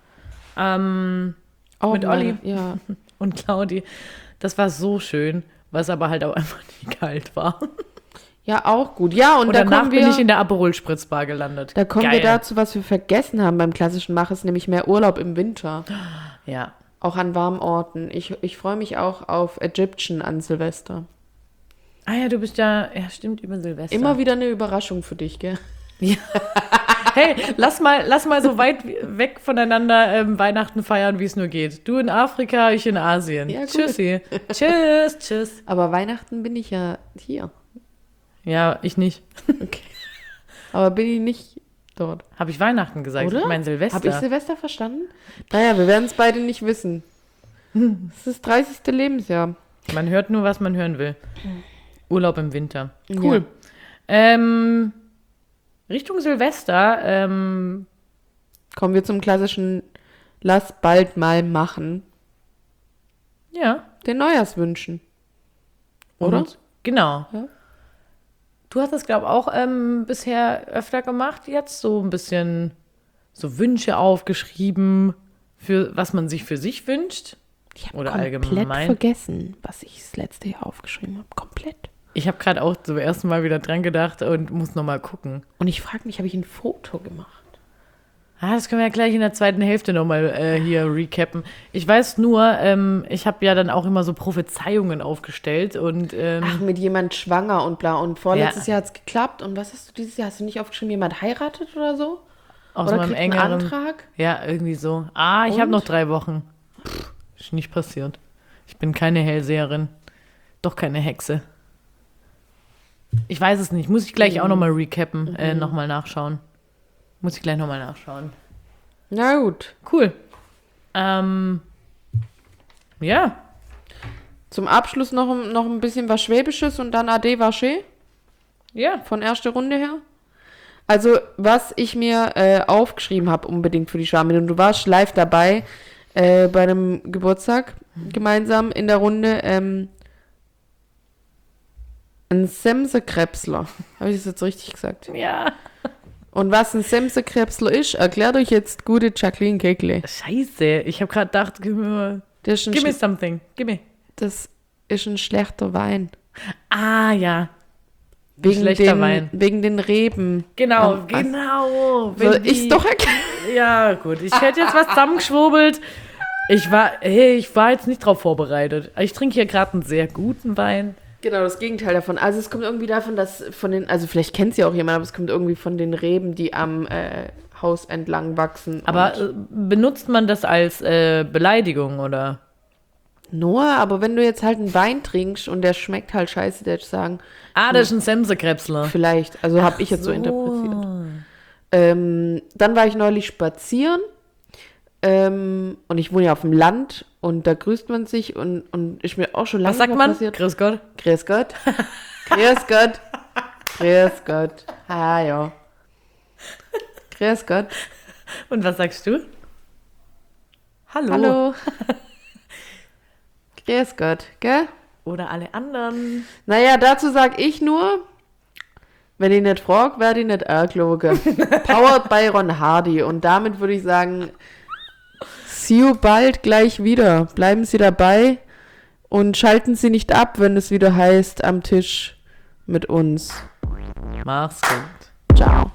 S1: Oh,
S2: mit Olli.
S1: Ja.
S2: und Claudi. Das war so schön, was aber halt auch einfach nicht kalt war.
S1: Ja, auch gut. Ja, und
S2: Und
S1: da
S2: danach
S1: kommen
S2: bin
S1: wir,
S2: ich in der Aperol-Spritzbar gelandet.
S1: da kommen
S2: Geil.
S1: wir dazu, was wir vergessen haben beim klassischen Mach, ist nämlich mehr Urlaub im Winter.
S2: Ja.
S1: Auch an warmen Orten. Ich freue mich auch auf Egyptian an Silvester.
S2: Ah ja, du bist ja stimmt, über Silvester.
S1: Immer wieder eine Überraschung für dich, gell?
S2: Hey, lass mal so weit weg voneinander Weihnachten feiern, wie es nur geht. Du in Afrika, ich in Asien.
S1: Ja, gut.
S2: Tschüssi. Tschüss.
S1: Aber Weihnachten bin ich ja hier.
S2: Ja, ich nicht.
S1: Okay. Aber bin ich nicht dort.
S2: Habe ich Weihnachten gesagt?
S1: Oder?
S2: Ich meine Silvester.
S1: Habe ich Silvester verstanden? Naja, wir werden es beide nicht wissen. Es ist das 30. Lebensjahr.
S2: Man hört nur, was man hören will. Urlaub im Winter. Cool. Richtung Silvester,
S1: Kommen wir zum klassischen Lass bald mal machen.
S2: ja.
S1: Den Neujahrswünschen. Oder?
S2: Und, genau.
S1: Ja.
S2: Du hast das, glaube ich, auch bisher öfter gemacht jetzt. So ein bisschen so Wünsche aufgeschrieben, für was man sich für sich wünscht.
S1: Ich habe
S2: Oder
S1: komplett
S2: allgemein.
S1: vergessen, was ich das letzte Jahr aufgeschrieben habe. Komplett.
S2: Ich habe gerade auch zum ersten Mal wieder dran gedacht und muss nochmal gucken.
S1: Und ich frage mich, habe ich ein Foto gemacht?
S2: Das können wir ja gleich in der zweiten Hälfte nochmal hier recappen. Ich weiß nur, ich habe ja dann auch immer so Prophezeiungen aufgestellt und
S1: Ach, mit jemand schwanger und bla. Und vorletztes
S2: Ja.
S1: Jahr hat es geklappt. Und was hast du dieses Jahr? Hast du nicht aufgeschrieben, jemand heiratet oder so?
S2: aus
S1: Oder
S2: meinem
S1: kriegt einen
S2: engeren
S1: Antrag?
S2: Ja, irgendwie so. Ich
S1: Und?
S2: habe noch 3 Wochen. Ist nicht passiert. Ich bin keine Hellseherin. Doch keine Hexe. Ich weiß es nicht. Muss ich gleich auch nochmal recappen, nochmal nachschauen. Muss ich gleich nochmal nachschauen.
S1: Na gut.
S2: Cool. Ja.
S1: Zum Abschluss noch ein bisschen was Schwäbisches und dann Ade Vaché
S2: Ja.
S1: von erster Runde her. Also, was ich mir aufgeschrieben habe, unbedingt für die Charmin, und du warst live dabei bei einem Geburtstag gemeinsam in der Runde, ein Semsekrebsler. Habe ich das jetzt richtig gesagt?
S2: Ja.
S1: Und was ein Semsekrebsler ist, erklärt euch jetzt gute Jacqueline Kekle.
S2: Scheiße. Ich habe gerade gedacht, give me something. Give me.
S1: Das ist ein schlechter Wein.
S2: Ah, ja.
S1: Wegen den Reben.
S2: Genau,
S1: Was?
S2: genau.
S1: Soll ich es doch erklären?
S2: Ja, gut. Ich hätte jetzt was zusammengeschwurbelt. Ich war jetzt nicht drauf vorbereitet. Ich trinke hier gerade einen sehr guten Wein.
S1: Genau, das Gegenteil davon. Also es kommt irgendwie davon, dass also vielleicht kennt es ja auch jemand, aber es kommt irgendwie von den Reben, die am Haus entlang wachsen.
S2: Aber benutzt man das als Beleidigung, oder?
S1: Noah, aber wenn du jetzt halt einen Wein trinkst und der schmeckt halt scheiße, der sagen,
S2: Das ist ein Semsekrebsler.
S1: vielleicht, also habe ich jetzt so interpretiert. Dann war ich neulich spazieren und ich wohne ja auf dem Land und da grüßt man sich und ist mir auch schon lange
S2: Was sagt
S1: mal
S2: man?
S1: passiert.
S2: Grüß Gott.
S1: Grüß Gott. Grüß Gott. Grüß Gott. Ah ja. Grüß Gott.
S2: Und was sagst du? Hallo.
S1: Hallo. Grüß Gott, gell?
S2: Oder alle anderen.
S1: Naja, dazu sag ich nur, wenn ich nicht frag, werde ich nicht angelogen. Powered by Ron Hardy. Und damit würde ich sagen, see you bald gleich wieder. Bleiben Sie dabei und schalten Sie nicht ab, wenn es wieder heißt, am Tisch mit uns.
S2: Mach's gut.
S1: Ciao.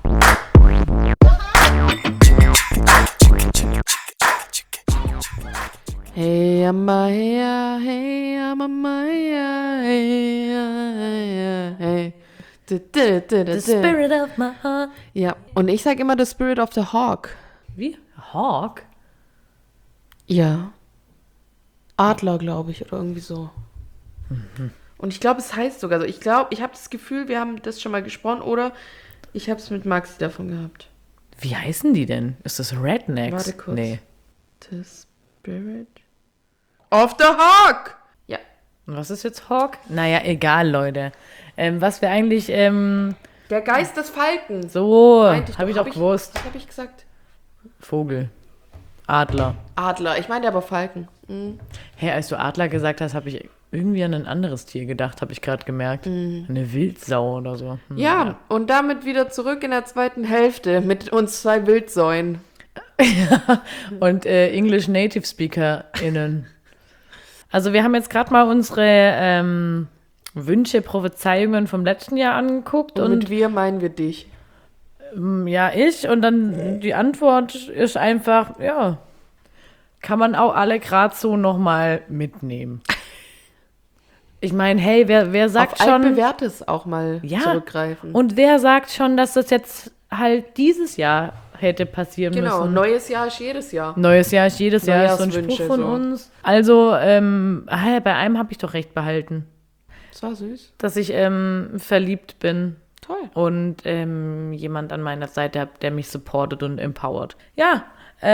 S1: Hey, Amaya, hey, Amaya, hey, hey.
S2: The spirit of my heart.
S1: Ja, und ich sag immer the spirit of the hawk.
S2: Wie? Hawk?
S1: Ja. Adler, glaube ich, oder irgendwie so. Und ich glaube, es heißt sogar so. Ich glaube, ich habe das Gefühl, wir haben das schon mal gesprochen, oder ich habe es mit Maxi davon gehabt.
S2: Wie heißen die denn? Ist das Rednecks?
S1: Warte kurz.
S2: Nee.
S1: The spirit of the hawk! Ja.
S2: Und was ist jetzt Hawk? Naja, egal, Leute. Was wir eigentlich,
S1: Der Geist des Falken.
S2: so,
S1: Meinte
S2: habe ich doch gewusst.
S1: Was habe ich gesagt?
S2: Vogel. Adler.
S1: Adler. Ich meinte aber Falken. Mhm.
S2: Hey, als du Adler gesagt hast, habe ich irgendwie an ein anderes Tier gedacht, habe ich gerade gemerkt. Eine Wildsau oder so.
S1: Ja, und damit wieder zurück in der zweiten Hälfte mit uns zwei Wildsäuen.
S2: Und English Native SpeakerInnen. Also wir haben jetzt gerade mal unsere Wünsche, Prophezeiungen vom letzten Jahr angeguckt.
S1: Und
S2: Und
S1: mit wir meinen wir dich.
S2: ja, ich. Und dann die Antwort ist einfach, ja, kann man auch alle gerade so nochmal mitnehmen. Ich meine, hey, wer sagt
S1: Auf
S2: schon...
S1: altbewährtes auch mal
S2: Ja,
S1: zurückgreifen.
S2: und wer sagt schon, dass das jetzt halt dieses Jahr hätte passieren
S1: Genau,
S2: müssen?
S1: neues Jahr ist jedes Jahr.
S2: Neues Jahr ist jedes Jahr, ist so ein Spruch
S1: Neujahrswünsche,
S2: von
S1: so.
S2: uns. Also, bei einem habe ich doch recht behalten,
S1: Das war süß.
S2: dass ich verliebt bin
S1: Toll.
S2: und jemand an meiner Seite habe, der mich supportet und empowert. Ja,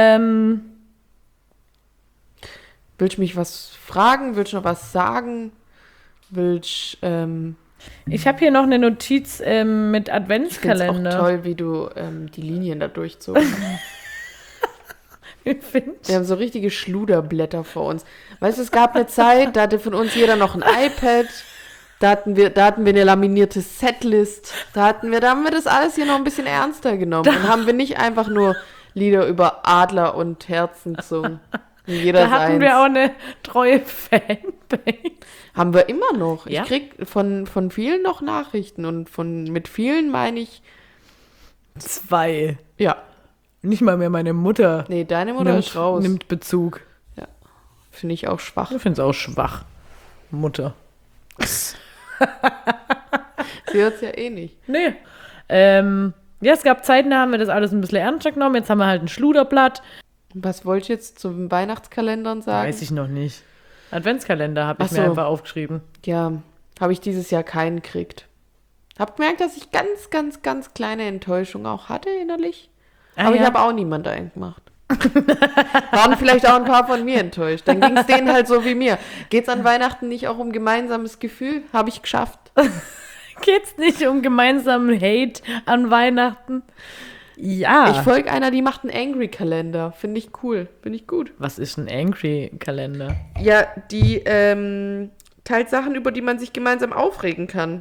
S1: Willst du mich was fragen? Willst du noch was sagen? Willst
S2: ich habe hier noch eine Notiz mit
S1: ich finde es auch
S2: Adventskalender.
S1: toll, wie du die Linien da durchzogen hast.
S2: Ich finde.
S1: Wir haben so richtige Schluderblätter vor uns. Weißt du, es gab eine Zeit, da hatte von uns jeder noch ein iPad. Da hatten wir eine laminierte Setlist. Da haben wir das alles hier noch ein bisschen ernster genommen. Und haben wir nicht einfach nur Lieder über Adler und Herzen gesungen. Wie jeder
S2: Da hatten
S1: seins.
S2: wir auch eine treue Fanbase.
S1: Haben wir immer noch.
S2: Ja?
S1: Ich krieg von vielen noch Nachrichten und mit vielen meine ich,
S2: 2.
S1: ja,
S2: Nicht mal mehr meine Mutter
S1: nee, deine Mutter ist raus.
S2: nimmt Bezug.
S1: Finde ich auch schwach.
S2: Ich finde es auch schwach. Mutter.
S1: Sie hört es ja eh nicht.
S2: Nee. Ja, es gab Zeiten, da haben wir das alles ein bisschen ernster genommen. Jetzt haben wir halt ein Schluderblatt.
S1: Was wollt ihr jetzt zum Weihnachtskalendern sagen?
S2: Weiß ich noch nicht. Adventskalender habe ich
S1: Ach
S2: mir
S1: so.
S2: einfach aufgeschrieben.
S1: Ja, habe ich dieses Jahr keinen gekriegt. Hab gemerkt, dass ich ganz, ganz, ganz kleine Enttäuschung auch hatte innerlich. Aber ich habe auch niemand eingemacht. Waren vielleicht auch ein paar von mir enttäuscht. Dann ging es denen halt so wie mir. Geht's an Weihnachten nicht auch um gemeinsames Gefühl? Habe ich geschafft.
S2: Geht's nicht um gemeinsamen Hate an Weihnachten? Ja.
S1: Ich folge einer, die macht einen Angry-Kalender. Finde ich cool. Finde ich gut.
S2: Was ist ein Angry-Kalender?
S1: Ja, die teilt Sachen, über die man sich gemeinsam aufregen kann.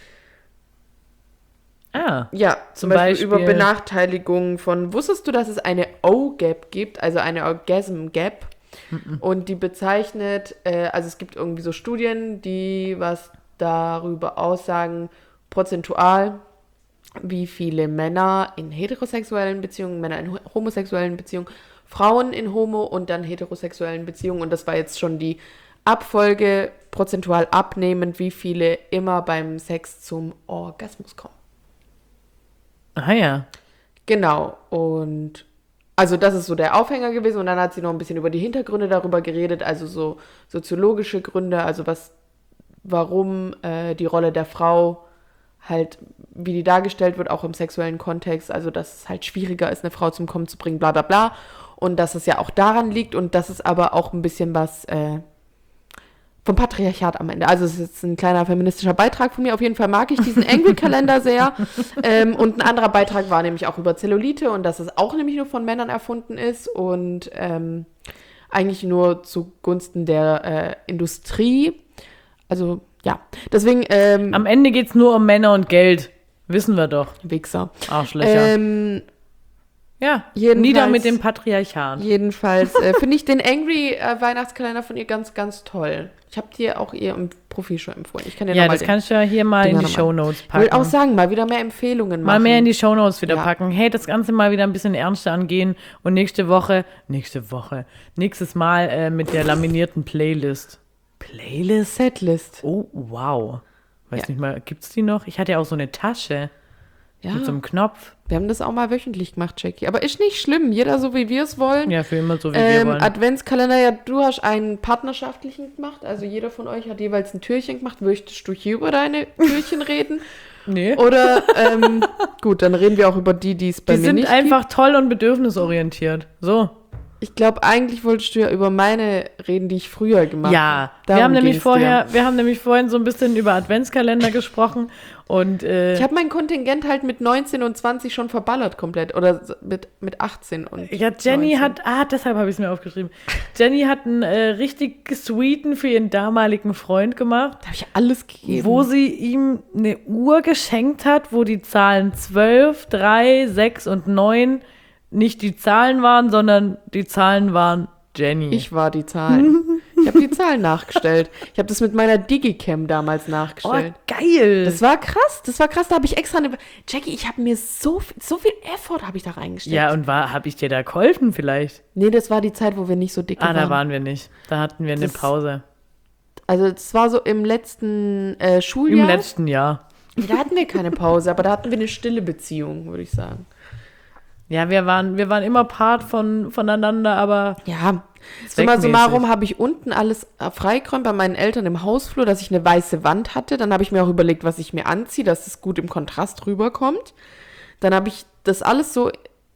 S2: Ah.
S1: Ja, zum Beispiel über Benachteiligungen von, wusstest du, dass es eine O-Gap gibt, also eine Orgasm Gap? Und die bezeichnet, also es gibt irgendwie so Studien, die was darüber aussagen, prozentual, wie viele Männer in heterosexuellen Beziehungen, Männer in homosexuellen Beziehungen, Frauen in homo- und dann heterosexuellen Beziehungen. Und das war jetzt schon die Abfolge prozentual abnehmend, wie viele immer beim Sex zum Orgasmus kommen.
S2: Ah ja.
S1: Genau. Und also das ist so der Aufhänger gewesen. Und dann hat sie noch ein bisschen über die Hintergründe darüber geredet, also so soziologische Gründe, also warum die Rolle der Frau halt, wie die dargestellt wird, auch im sexuellen Kontext, also dass es halt schwieriger ist, eine Frau zum Kommen zu bringen, bla bla bla. Und dass es ja auch daran liegt und das ist aber auch ein bisschen was vom Patriarchat am Ende. Also es ist jetzt ein kleiner feministischer Beitrag von mir. Auf jeden Fall mag ich diesen Angry-Kalender sehr. Und ein anderer Beitrag war nämlich auch über Zellulite und dass es auch nämlich nur von Männern erfunden ist und eigentlich nur zugunsten der Industrie. Also ja, deswegen
S2: Am Ende geht es nur um Männer und Geld. Wissen wir doch.
S1: Wichser.
S2: Arschlöcher. Ja,
S1: jedenfalls-
S2: nieder mit dem Patriarchat.
S1: Jedenfalls finde ich den Angry Weihnachtskalender von ihr ganz, ganz toll. Ich habe dir auch ihr im Profil schon empfohlen. Ich kann dir
S2: Ja,
S1: noch mal
S2: das kannst du ja hier mal in die Shownotes
S1: Ich
S2: packen.
S1: will auch sagen, mal wieder mehr Empfehlungen machen.
S2: Mal mehr in die Shownotes wieder
S1: Ja.
S2: packen. Hey, das Ganze mal wieder ein bisschen ernster angehen. Und nächstes Mal mit der laminierten Playlist. Playlist?
S1: Setlist.
S2: Oh, wow. Weiß
S1: Ja.
S2: nicht mal, gibt's die noch? Ich hatte ja auch so eine Tasche
S1: Ja,
S2: mit so einem Knopf.
S1: wir haben das auch mal wöchentlich gemacht, Jackie. Aber ist nicht schlimm. Jeder so, wie wir es wollen.
S2: Ja, für immer so, wie wir wollen.
S1: Adventskalender, ja, du hast einen partnerschaftlichen gemacht. Also jeder von euch hat jeweils ein Türchen gemacht. Möchtest du hier über deine Türchen reden?
S2: Nee.
S1: Oder, gut, dann reden wir auch über die es bei
S2: Die
S1: mir
S2: sind
S1: nicht
S2: einfach toll und bedürfnisorientiert. So.
S1: gibt. Ich glaube, eigentlich wolltest du ja über meine reden, die ich früher gemacht
S2: Ja,
S1: habe.
S2: wir haben,
S1: Darum
S2: nämlich vorhin so ein bisschen über Adventskalender gesprochen und
S1: ich habe mein Kontingent halt mit 19 und 20 schon verballert komplett. Oder mit 18 und
S2: ja, Jenny
S1: 19.
S2: deshalb habe ich es mir aufgeschrieben. Jenny hat einen richtig sweeten für ihren damaligen Freund gemacht,
S1: Da habe ich alles gegeben.
S2: wo sie ihm eine Uhr geschenkt hat, wo die Zahlen 12, 3, 6 und 9 nicht die Zahlen waren, sondern die Zahlen waren Jenny.
S1: Ich war die Zahlen. Ich habe die Zahlen nachgestellt. Ich habe das mit meiner Digicam damals
S2: Oh,
S1: nachgestellt.
S2: geil.
S1: Das war krass. Da habe ich extra Jackie, ich habe mir so viel Effort habe ich da reingesteckt.
S2: Ja, und habe ich dir da geholfen vielleicht?
S1: Nee, das war die Zeit, wo wir nicht so dick
S2: Da
S1: waren.
S2: waren wir nicht. Da hatten wir eine
S1: Das-
S2: Pause.
S1: Also das war so im letzten Schuljahr.
S2: Im letzten Jahr.
S1: Da hatten wir keine Pause, aber da hatten wir eine stille Beziehung, würde ich sagen.
S2: Ja, wir waren immer Part voneinander, aber
S1: Ja, summa
S2: Zweckmäßig.
S1: summarum habe ich unten alles freigeräumt bei meinen Eltern im Hausflur, dass ich eine weiße Wand hatte. Dann habe ich mir auch überlegt, was ich mir anziehe, dass es gut im Kontrast rüberkommt. Dann habe ich das alles so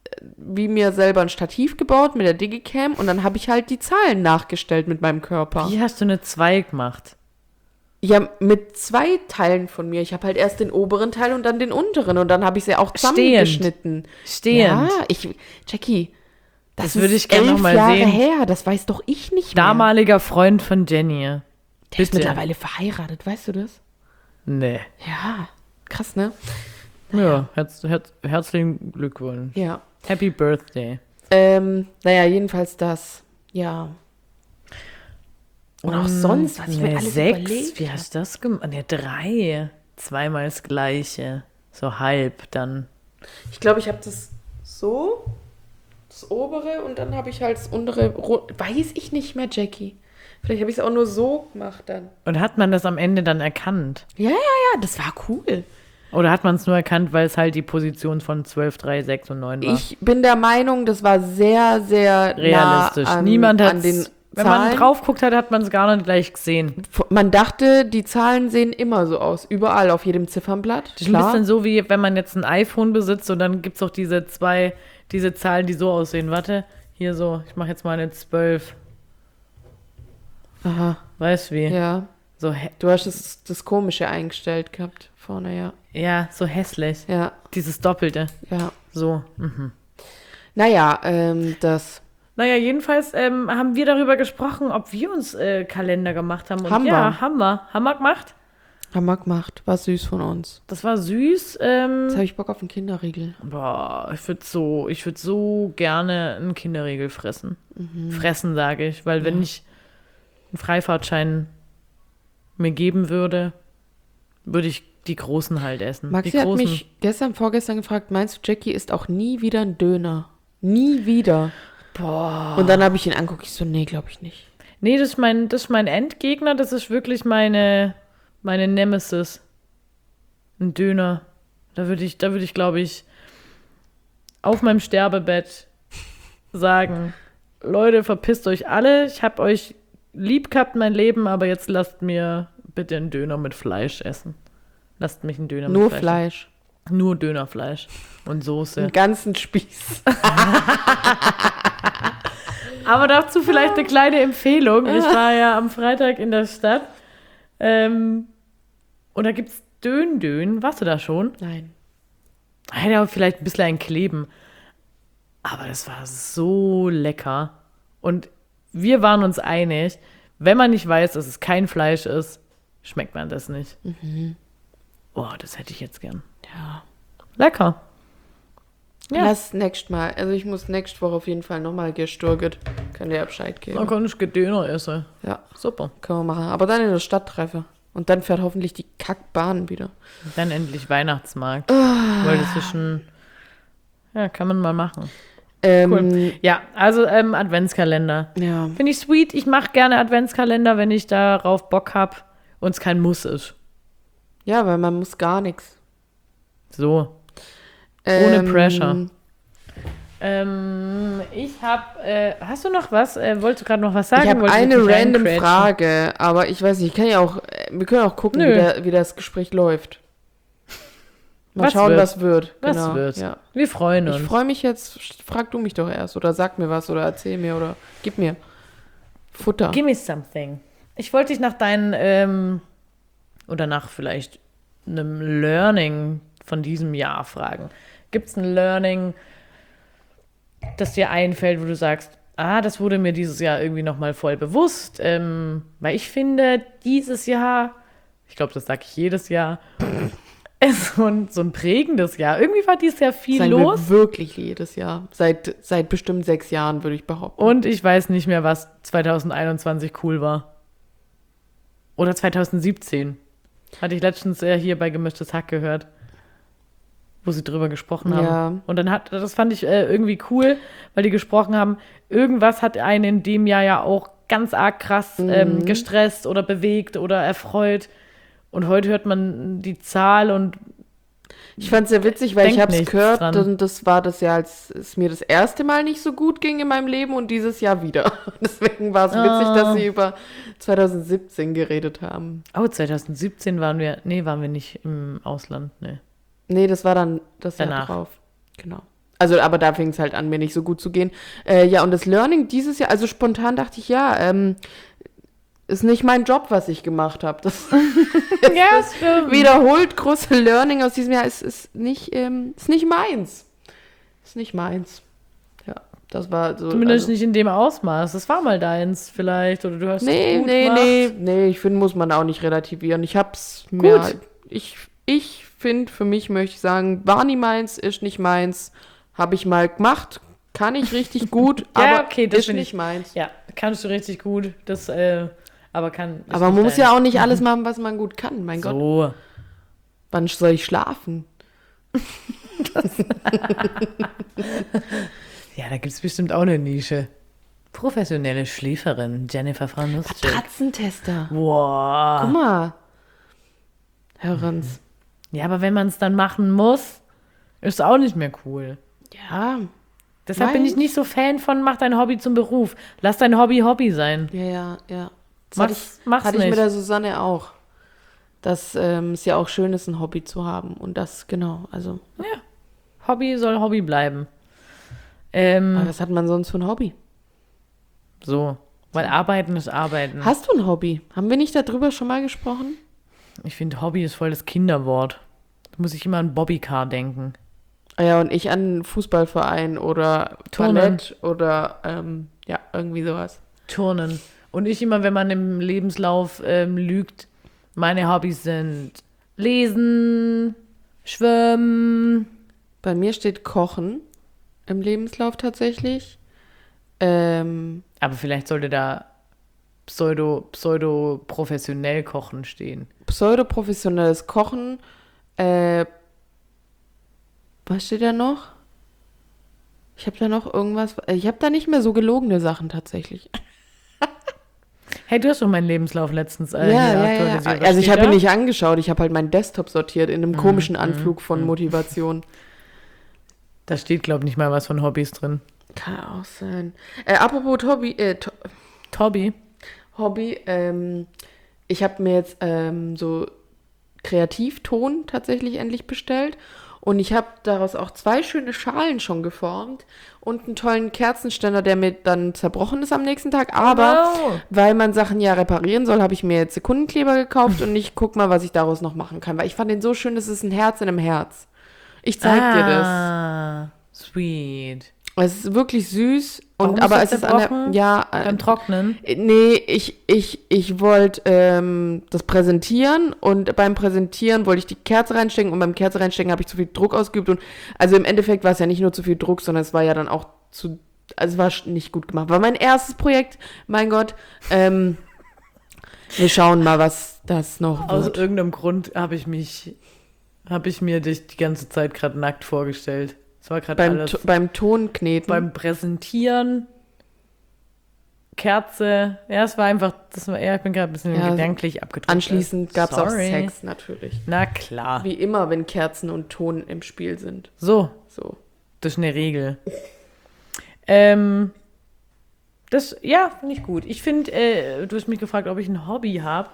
S1: wie mir selber ein Stativ gebaut mit der Digicam und dann habe ich halt die Zahlen nachgestellt mit meinem Körper.
S2: wie hast du eine 2 gemacht?
S1: Ja, mit 2 Teilen von mir. Ich habe halt erst den oberen Teil und dann den unteren und dann habe ich sie auch zusammengeschnitten.
S2: Stehend.
S1: Ja, Jackie,
S2: Das
S1: ist
S2: würde ich gerne noch
S1: 11
S2: mal
S1: Jahre
S2: sehen.
S1: her, das weiß doch ich nicht mehr.
S2: Damaliger Freund von Jenny.
S1: Der ist
S2: Bitte.
S1: mittlerweile verheiratet, weißt du das?
S2: Nee.
S1: Ja, krass, ne?
S2: Ja, herzlichen Glückwunsch.
S1: Ja.
S2: Happy Birthday.
S1: Naja, jedenfalls das, ja. Und auch sonst, was ich mir
S2: Eine
S1: alles
S2: 6.
S1: überlegt
S2: Wie
S1: habe.
S2: hast du das gemacht? Eine 3. Zweimal das Gleiche. So halb dann.
S1: Ich glaube, ich habe das so, das obere und dann habe ich halt das untere, weiß ich nicht mehr, Jackie. Vielleicht habe ich es auch nur so gemacht dann.
S2: Und hat man das am Ende dann erkannt?
S1: Ja, das war cool.
S2: Oder hat man es nur erkannt, weil es halt die Position von 12, 3, 6 und 9 war?
S1: Ich bin der Meinung, das war sehr, sehr
S2: Realistisch.
S1: nah
S2: Niemand
S1: an
S2: hat
S1: den
S2: wenn man
S1: Zahlen.
S2: drauf guckt hat man es gar nicht gleich gesehen.
S1: Man dachte, die Zahlen sehen immer so aus. Überall, auf jedem Ziffernblatt.
S2: Das ist ein bisschen so, wie wenn man jetzt ein iPhone besitzt und dann gibt es auch diese Zahlen, die so aussehen. Warte, hier so, ich mache jetzt mal eine 12.
S1: Aha,
S2: Weißt wie?
S1: ja.
S2: So,
S1: Du hast das Komische eingestellt gehabt vorne, ja.
S2: ja, so hässlich.
S1: Ja,
S2: Dieses Doppelte.
S1: ja.
S2: So.
S1: Naja, das
S2: Naja, jedenfalls haben wir darüber gesprochen, ob wir uns Kalender gemacht haben. Und
S1: Haben
S2: ja,
S1: wir.
S2: haben wir. Haben wir gemacht.
S1: haben wir gemacht. War süß von uns.
S2: Das war süß.
S1: Jetzt habe ich Bock auf einen Kinderriegel.
S2: Boah, ich würd so gerne einen Kinderriegel fressen. Fressen, sage ich. Weil wenn ich einen Freifahrtschein mir geben würde, würde ich Die Großen halt essen.
S1: Maxi
S2: die
S1: hat
S2: Großen.
S1: mich vorgestern gefragt, meinst du, Jackie isst auch nie wieder einen Döner? Nie wieder.
S2: Boah.
S1: Und dann habe ich ihn angeguckt, ich so, nee, glaube ich nicht.
S2: Nee, das ist mein Endgegner, das ist wirklich meine Nemesis. Ein Döner. Da würde ich, glaube ich, auf meinem Sterbebett sagen, Leute, verpisst euch alle, ich habe euch lieb gehabt mein Leben, aber jetzt lasst mir bitte einen Döner mit Fleisch essen. Lasst mich einen Döner
S1: Nur
S2: mit Fleisch.
S1: Fleisch.
S2: Nur Dönerfleisch und Soße.
S1: Einen ganzen Spieß.
S2: Aber dazu vielleicht eine kleine Empfehlung. Ich war ja am Freitag in der Stadt und da gibt's Dön-Dön. Warst du da schon?
S1: Nein.
S2: Hätte aber vielleicht ein bisschen ein Kleben. Aber das war so lecker. Und wir waren uns einig, wenn man nicht weiß, dass es kein Fleisch ist, schmeckt man das nicht. Oh, das hätte ich jetzt gern.
S1: Ja.
S2: Lecker. Ja.
S1: Lass nächstes Mal. Also ich muss nächste Woche auf jeden Fall nochmal gesturget. Kann dir ja Bescheid geben.
S2: Dann kann ich Döner essen.
S1: Ja,
S2: Super.
S1: können wir machen. Aber dann in der Stadt treffe. Und dann fährt hoffentlich die Kackbahn wieder.
S2: Dann endlich Weihnachtsmarkt. Weil das ist schon, ja, kann man mal machen. Cool. Ja, also Adventskalender.
S1: Ja.
S2: Finde ich sweet. Ich mache gerne Adventskalender, wenn ich darauf Bock habe und es kein Muss ist.
S1: Ja, weil man muss gar nichts.
S2: So. Ohne Pressure. Ich habe, hast du noch was? Wolltest du gerade noch was sagen?
S1: Ich habe
S2: Wolltest du
S1: eine
S2: dich
S1: random
S2: reincratchen?
S1: Frage, aber ich weiß nicht, ich kann ja auch, wir können auch gucken, wie das Gespräch läuft. Mal
S2: Was
S1: schauen,
S2: wird?
S1: was wird.
S2: Was
S1: Genau,
S2: wird?
S1: Ja.
S2: Wir freuen uns.
S1: Ich freue mich jetzt, frag du mich doch erst oder sag mir was oder erzähl mir oder gib mir Futter.
S2: Give me something. Ich wollte dich nach deinen, oder nach vielleicht einem Learning von diesem Jahr fragen. Gibt es ein Learning, das dir einfällt, wo du sagst, das wurde mir dieses Jahr irgendwie nochmal voll bewusst, weil ich finde, dieses Jahr, ich glaube, das sage ich jedes Jahr, ist so ein prägendes Jahr. Irgendwie war dieses Jahr viel
S1: Sagen
S2: los.
S1: wir wirklich jedes Jahr. Seit bestimmt 6 Jahren, würde ich behaupten.
S2: Und ich weiß nicht mehr, was 2021 cool war. Oder 2017. Hatte ich letztens hier bei Gemischtes Hack gehört, wo sie drüber gesprochen haben.
S1: Ja.
S2: Und das fand ich irgendwie cool, weil die gesprochen haben, irgendwas hat einen in dem Jahr ja auch ganz arg krass gestresst oder bewegt oder erfreut. Und heute hört man die Zahl und
S1: Ich fand es sehr witzig, weil ich
S2: Denk
S1: habe es
S2: nichts
S1: gehört
S2: dran.
S1: und das war das Jahr, als es mir das erste Mal nicht so gut ging in meinem Leben und dieses Jahr wieder. Deswegen war es witzig, dass sie über 2017 geredet haben.
S2: Oh, 2017 waren wir nicht im Ausland, ne.
S1: Nee, das war dann das Jahr
S2: Danach.
S1: drauf. Genau. Also, aber da fing es halt an, mir nicht so gut zu gehen. Ja, und das Learning dieses Jahr, also spontan dachte ich, ja, ist nicht mein Job, was ich gemacht habe. Das
S2: Ja, stimmt.
S1: wiederholt große Learning aus diesem Jahr ist nicht meins. Ist nicht meins. Ja, das war so.
S2: Zumindest
S1: also,
S2: nicht in dem Ausmaß. Das war mal deins vielleicht. Oder du hast es gut gemacht.
S1: nee, ich finde, muss man auch nicht relativieren. Ich hab's mir,
S2: Gut.
S1: ich finde, für mich möchte ich sagen, war nie meins, ist nicht meins, habe ich mal gemacht, kann ich richtig gut,
S2: Ja,
S1: aber
S2: okay, das
S1: ist
S2: find
S1: nicht meins.
S2: Ja, kannst du richtig gut. Das, aber kann. ist
S1: Aber man
S2: nicht
S1: muss
S2: deins.
S1: ja auch nicht alles machen, was man gut kann, mein Gott.
S2: So.
S1: Wann soll ich schlafen?
S2: Ja, da gibt es bestimmt auch eine Nische. Professionelle Schläferin, Jennifer Franuschek.
S1: Katzentester.
S2: Wow.
S1: Guck mal. Hörens.
S2: Ja, aber wenn man es dann machen muss, ist es auch nicht mehr cool.
S1: Ja,
S2: Deshalb bin ich
S1: Meins?
S2: nicht so Fan von, mach dein Hobby zum Beruf. Lass dein Hobby Hobby sein.
S1: ja. Das
S2: Mach's
S1: hatte ich
S2: nicht.
S1: mit der Susanne auch. Dass es ja auch schön ist, ein Hobby zu haben. Und das, genau, also.
S2: Hobby soll Hobby bleiben.
S1: Aber was hat man sonst für ein Hobby?
S2: So. Weil Arbeiten ist Arbeiten.
S1: Hast du ein Hobby? Haben wir nicht darüber schon mal gesprochen?
S2: Ich finde, Hobby ist voll das Kinderwort. Da muss ich immer an Bobbycar denken.
S1: Ah ja, und ich an einen Fußballverein oder
S2: Turnen.
S1: Ballett oder ja, irgendwie sowas.
S2: Turnen. Und ich immer, wenn man im Lebenslauf lügt, meine Hobbys sind Lesen, Schwimmen.
S1: Bei mir steht Kochen im Lebenslauf tatsächlich.
S2: Aber vielleicht sollte da pseudo-professionell kochen stehen.
S1: pseudoprofessionelles Kochen. Was steht da noch? Ich habe da noch irgendwas. Ich habe da nicht mehr so gelogene Sachen tatsächlich.
S2: Hey, du hast doch meinen Lebenslauf letztens
S1: Ja.
S2: aktualisiert. Was
S1: Also ich
S2: steht
S1: habe ihn
S2: da?
S1: nicht angeschaut. Ich habe halt meinen Desktop sortiert in einem komischen Anflug von Motivation.
S2: Da steht, glaube ich, nicht mal was von Hobbys drin.
S1: Kann auch sein. Apropos
S2: Hobby.
S1: Hobby, ich habe mir jetzt so Kreativton tatsächlich endlich bestellt und ich habe daraus auch 2 schöne Schalen schon geformt und einen tollen Kerzenständer, der mir dann zerbrochen ist am nächsten Tag, aber
S2: Wow.
S1: weil man Sachen ja reparieren soll, habe ich mir jetzt Sekundenkleber gekauft und ich guck mal, was ich daraus noch machen kann, weil ich fand den so schön, das ist ein Herz in einem Herz. Ich zeig dir das.
S2: Ah, sweet.
S1: Es ist wirklich süß
S2: Warum
S1: und
S2: ist
S1: aber
S2: das
S1: es ist an der,
S2: zerbrochen?
S1: ja,
S2: Beim Trocknen?
S1: nee, ich wollte das präsentieren und beim Präsentieren wollte ich die Kerze reinstecken und beim Kerze reinstecken habe ich zu viel Druck ausgeübt und also im Endeffekt war es ja nicht nur zu viel Druck, sondern es war ja dann auch also es war nicht gut gemacht. War mein erstes Projekt, mein Gott. Wir schauen mal, was das noch
S2: Aus
S1: wird.
S2: irgendeinem Grund habe ich mir dich die ganze Zeit gerade nackt vorgestellt. Es war gerade alles
S1: Beim Tonkneten.
S2: beim Präsentieren, Kerze. Ja, es war einfach, ich bin gerade ein bisschen
S1: Ja,
S2: gedanklich abgedrückt.
S1: Anschließend gab es auch
S2: Sorry.
S1: Sex natürlich.
S2: Na klar.
S1: Wie immer, wenn Kerzen und Ton im Spiel sind.
S2: So,
S1: So.
S2: das ist eine Regel. Das, ja, finde ich gut. Ich finde, du hast mich gefragt, ob ich ein Hobby habe.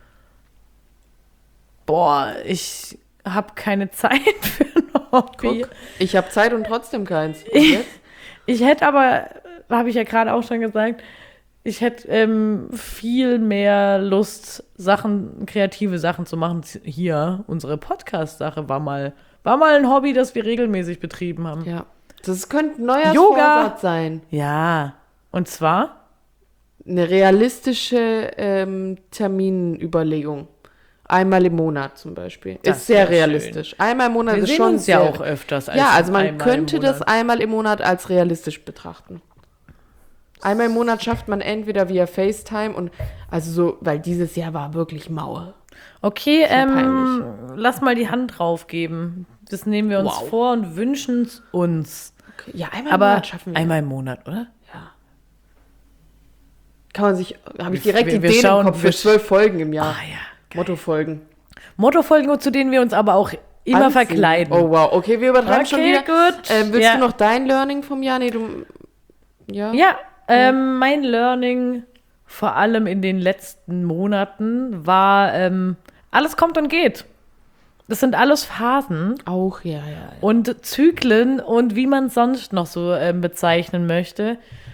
S2: Boah, ich habe keine Zeit für ein Hobby.
S1: Guck, ich habe Zeit und trotzdem keins. Und jetzt?
S2: Ich hätte aber, habe ich ja gerade auch schon gesagt, ich hätte viel mehr Lust, kreative Sachen zu machen. Hier, unsere Podcast-Sache war mal ein Hobby, das wir regelmäßig betrieben haben.
S1: Ja. Das könnte ein neuer
S2: Yoga.
S1: Vorsatz sein.
S2: Ja, und zwar?
S1: Eine realistische Terminüberlegung. Einmal im Monat zum Beispiel.
S2: Das
S1: ist sehr
S2: wär
S1: realistisch. Einmal im Monat
S2: Wir
S1: ist
S2: sehen
S1: schon
S2: uns ja
S1: sehr,
S2: auch öfters als
S1: ja, also man
S2: einmal
S1: könnte
S2: im
S1: das
S2: Monat.
S1: einmal im Monat als realistisch betrachten. Einmal im Monat schafft man entweder via FaceTime und also so, weil dieses Jahr war wirklich mau.
S2: Okay,
S1: peinlich.
S2: lass mal die Hand drauf geben. Das nehmen wir uns
S1: Wow.
S2: vor und wünschen es uns.
S1: Okay. Ja, einmal im
S2: Aber
S1: Monat schaffen wir.
S2: einmal im Monat, oder?
S1: Ja. Kann man sich, habe ich direkt
S2: wir
S1: Ideen im
S2: schauen-
S1: Kopf
S2: wir
S1: für 12 Folgen im Jahr.
S2: Ah ja.
S1: Mottofolgen.
S2: Mottofolgen, zu denen wir uns aber auch immer
S1: Anziehen.
S2: verkleiden.
S1: Oh wow, okay, wir übertreiben schon
S2: Okay,
S1: wieder.
S2: gut.
S1: Willst
S2: Ja.
S1: du noch dein Learning vom Jahr? Nee, du. Ja.
S2: Ja, mein Learning, vor allem in den letzten Monaten, war, alles kommt und geht. Das sind alles Phasen
S1: Auch, ja.
S2: und Zyklen und wie man es sonst noch so bezeichnen möchte.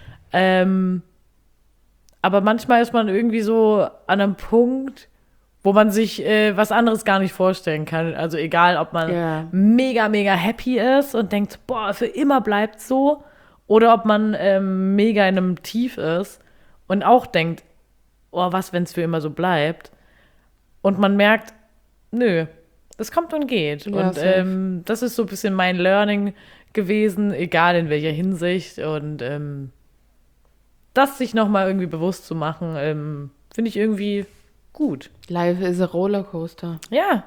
S2: Aber manchmal ist man irgendwie so an einem Punkt, wo man sich was anderes gar nicht vorstellen kann. Also egal, ob man
S1: Ja.
S2: mega, mega happy ist und denkt, boah, für immer bleibt so. Oder ob man mega in einem Tief ist und auch denkt, oh, was, wenn es für immer so bleibt. Und man merkt, nö, das kommt und geht.
S1: Ja,
S2: und
S1: safe.
S2: das ist so ein bisschen mein Learning gewesen, egal in welcher Hinsicht. Und das sich nochmal irgendwie bewusst zu machen, finde ich irgendwie gut.
S1: Life is a Rollercoaster.
S2: Ja.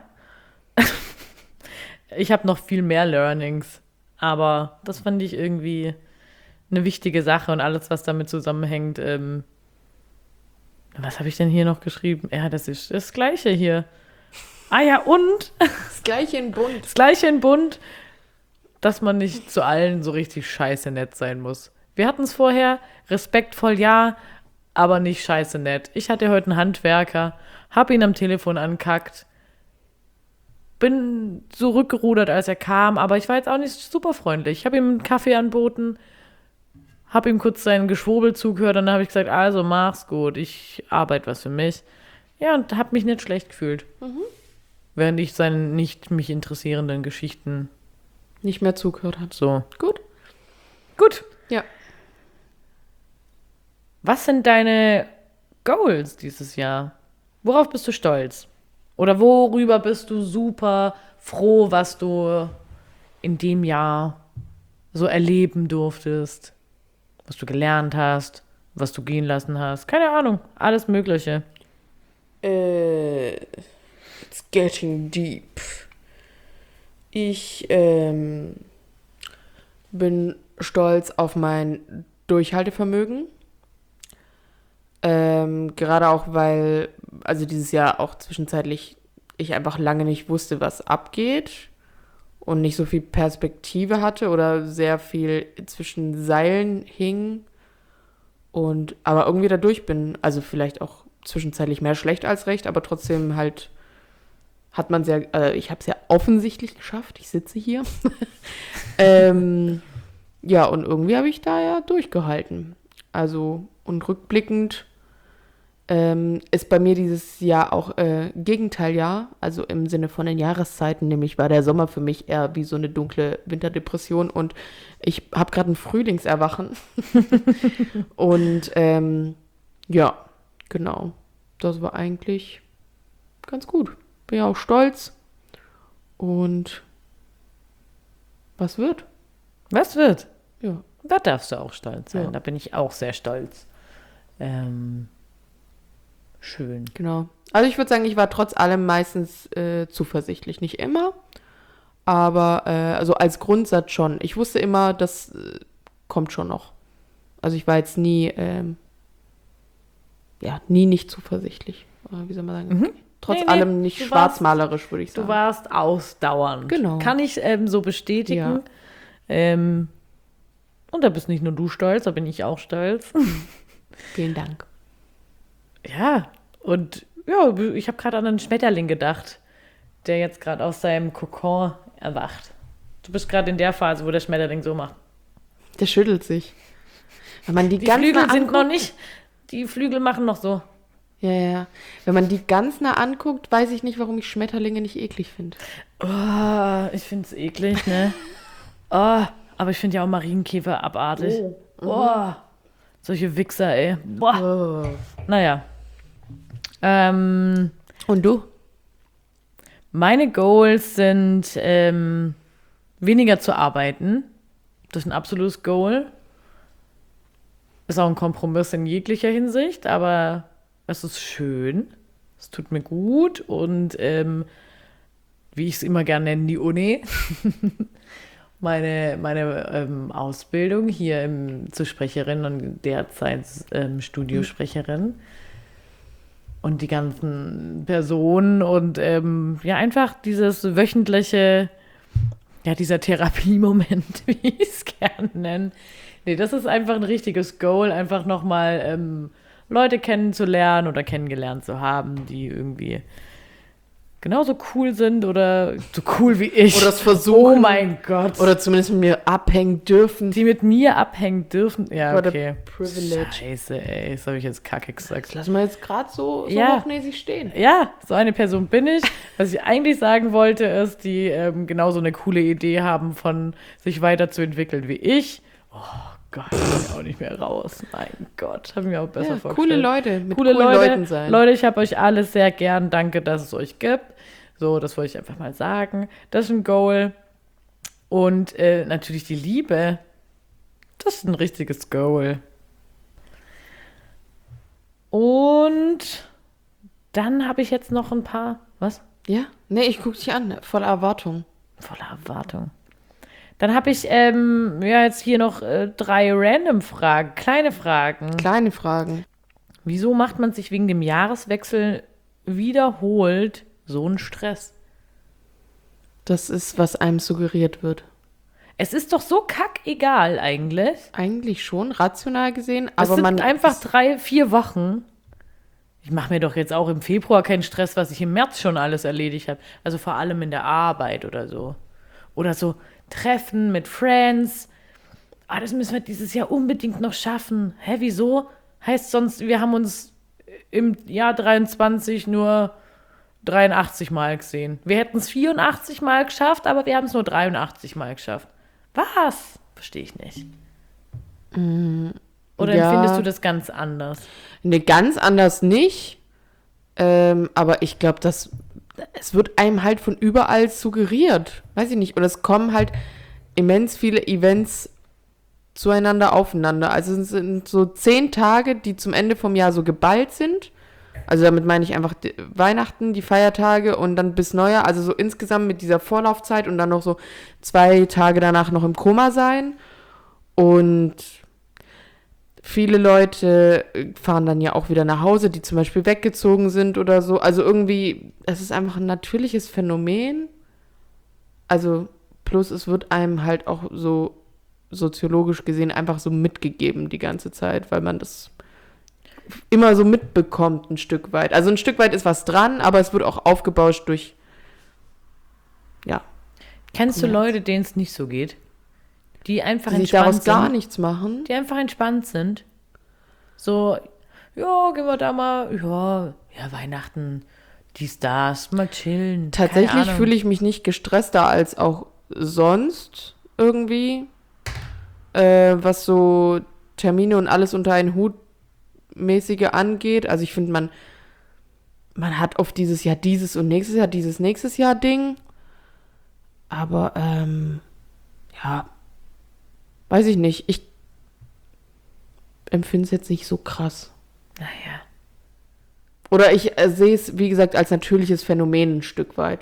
S2: Ich habe noch viel mehr Learnings, aber das fand ich irgendwie eine wichtige Sache und alles, was damit zusammenhängt. Was habe ich denn hier noch geschrieben? Ja, das ist das Gleiche hier. Ah ja, und
S1: Das gleiche in bunt.
S2: das Gleiche in bunt, dass man nicht zu allen so richtig scheiße nett sein muss. Wir hatten es vorher, respektvoll ja, aber nicht scheiße nett. Ich hatte heute einen Handwerker, hab ihn am Telefon ankackt, bin zurückgerudert, als er kam, aber ich war jetzt auch nicht super freundlich. Ich habe ihm einen Kaffee anboten, habe ihm kurz seinen Geschwurbel zugehört und dann habe ich gesagt, also mach's gut, ich arbeite was für mich. Ja, und habe mich nicht schlecht gefühlt. Während ich seinen nicht mich interessierenden Geschichten
S1: Nicht mehr zugehört hat.
S2: so.
S1: Gut.
S2: Gut.
S1: Ja.
S2: Was sind deine Goals dieses Jahr? Worauf bist du stolz? Oder worüber bist du super froh, was du in dem Jahr so erleben durftest? Was du gelernt hast, was du gehen lassen hast? Keine Ahnung, alles Mögliche.
S1: It's getting deep. Ich bin stolz auf mein Durchhaltevermögen. Gerade auch, weil, also dieses Jahr auch zwischenzeitlich ich einfach lange nicht wusste, was abgeht und nicht so viel Perspektive hatte oder sehr viel zwischen Seilen hing und aber irgendwie da durch bin. Also vielleicht auch zwischenzeitlich mehr schlecht als recht, aber trotzdem halt hat man sehr, ich habe es ja offensichtlich geschafft. Ich sitze hier. Ja, und irgendwie habe ich da ja durchgehalten. Also, und rückblickend ist bei mir dieses Jahr auch Gegenteiljahr, also im Sinne von den Jahreszeiten, nämlich war der Sommer für mich eher wie so eine dunkle Winterdepression und ich habe gerade ein Frühlingserwachen. Und ja, genau, das war eigentlich ganz gut. Bin ja auch stolz und was wird?
S2: Was wird?
S1: Ja.
S2: Da darfst du auch stolz sein.
S1: Ja.
S2: Da bin ich auch sehr stolz. Schön.
S1: Genau. Also ich würde sagen, ich war trotz allem meistens zuversichtlich. Nicht immer, aber also als Grundsatz schon. Ich wusste immer, das kommt schon noch. Also ich war jetzt nie, nie nicht zuversichtlich. Wie soll man sagen?
S2: Mhm.
S1: Trotz
S2: Nee,
S1: allem nicht schwarzmalerisch, würde ich sagen.
S2: Du warst ausdauernd.
S1: Genau.
S2: Kann ich so bestätigen. Und da bist nicht nur du stolz, da bin ich auch stolz.
S1: Vielen Dank.
S2: Ja, und ja, ich habe gerade an einen Schmetterling gedacht, der jetzt gerade aus seinem Kokon erwacht. Du bist gerade in der Phase, wo der Schmetterling so macht.
S1: Der schüttelt sich. Wenn man die ganz
S2: Flügel
S1: nah
S2: sind
S1: anguckt,
S2: noch nicht, die Flügel machen noch so.
S1: Ja. Wenn man die ganz nah anguckt, weiß ich nicht, warum ich Schmetterlinge nicht eklig finde.
S2: Oh, ich finde es eklig, ne? Oh, aber ich finde ja auch Marienkäfer abartig. Oh, solche Wichser, ey. Boah.
S1: Oh.
S2: Naja.
S1: Und du?
S2: Meine Goals sind, weniger zu arbeiten. Das ist ein absolutes Goal. Ist auch ein Kompromiss in jeglicher Hinsicht, aber es ist schön. Es tut mir gut und wie ich es immer gerne nenne, die Uni. Meine Ausbildung hier zur Sprecherin und derzeit Studiosprecherin. Und die ganzen Personen und einfach dieses wöchentliche, dieser Therapiemoment, wie ich es gerne nenne. Nee, das ist einfach ein richtiges Goal, einfach nochmal Leute kennenzulernen oder kennengelernt zu haben, die irgendwie genauso cool sind oder so cool wie ich.
S1: Oder es versuchen.
S2: Oh mein Gott.
S1: Oder zumindest mit mir abhängen dürfen.
S2: die mit mir abhängen dürfen. Ja,
S1: Oder
S2: okay.
S1: Privilege.
S2: Scheiße, ey, das habe ich jetzt kacke
S1: Das
S2: gesagt.
S1: lassen wir jetzt gerade so
S2: Ja.
S1: hochnäsig stehen.
S2: Ja, so eine Person bin ich. Was ich eigentlich sagen wollte, ist, die genauso eine coole Idee haben, von sich weiterzuentwickeln wie ich. Oh Gott, ich bin auch nicht mehr raus. Mein Gott, habe ich mir auch besser
S1: Ja,
S2: vorgestellt.
S1: coole Leute, mit
S2: Coole
S1: coolen
S2: Leute.
S1: Leuten sein.
S2: Leute, ich habe euch alle sehr gern. Danke, dass es euch gibt. So, das wollte ich einfach mal sagen. Das ist ein Goal. Und natürlich die Liebe. Das ist ein richtiges Goal. Und dann habe ich jetzt noch ein paar. Was?
S1: Ja? Nee, ich gucke dich an, voller Erwartung.
S2: Voller Erwartung. Dann habe ich jetzt hier noch 3 Random-Fragen, kleine Fragen.
S1: Kleine Fragen.
S2: Wieso macht man sich wegen dem Jahreswechsel wiederholt so einen Stress?
S1: Das ist, was einem suggeriert wird.
S2: Es ist doch so kackegal eigentlich.
S1: Eigentlich schon, rational gesehen,
S2: Es
S1: aber
S2: sind
S1: man
S2: einfach 3-4 Wochen. Ich mache mir doch jetzt auch im Februar keinen Stress, was ich im März schon alles erledigt habe. Also vor allem in der Arbeit oder so. Oder so Treffen mit Friends. Das müssen wir dieses Jahr unbedingt noch schaffen. Hä, wieso? Heißt sonst, wir haben uns im Jahr 23 nur 83 Mal gesehen. Wir hätten es 84 Mal geschafft, aber wir haben es nur 83 Mal geschafft. Was? Verstehe ich nicht. Oder
S1: ja.
S2: empfindest du das ganz anders?
S1: Nee, ganz anders nicht. Aber ich glaube, es wird einem halt von überall suggeriert. Weiß ich nicht. Und es kommen halt immens viele Events zueinander aufeinander. Also es sind so 10 Tage, die zum Ende vom Jahr so geballt sind. Also damit meine ich einfach Weihnachten, die Feiertage und dann bis Neujahr, also so insgesamt mit dieser Vorlaufzeit und dann noch so 2 Tage danach noch im Koma sein. Und viele Leute fahren dann ja auch wieder nach Hause, die zum Beispiel weggezogen sind oder so. Also irgendwie, es ist einfach ein natürliches Phänomen. Also plus es wird einem halt auch so soziologisch gesehen einfach so mitgegeben die ganze Zeit, weil man das immer so mitbekommt ein Stück weit. Also ein Stück weit ist was dran, aber es wird auch aufgebauscht durch, ja.
S2: Kennst du Leute, denen es nicht so geht? Die einfach
S1: Die sich
S2: entspannt
S1: daraus gar
S2: sind?
S1: nichts machen.
S2: Die einfach entspannt sind. So, ja, gehen wir da mal, ja, Weihnachten, dies, das, mal chillen.
S1: Tatsächlich fühle ich mich nicht gestresster als auch sonst irgendwie, was so Termine und alles unter einen Hut mäßige angeht. Also ich finde, man hat oft dieses Jahr dieses und nächstes Jahr dieses nächstes Jahr Ding. Aber, ja, weiß ich nicht. Ich empfinde es jetzt nicht so krass.
S2: Naja.
S1: Oder ich sehe es, wie gesagt, als natürliches Phänomen ein Stück weit.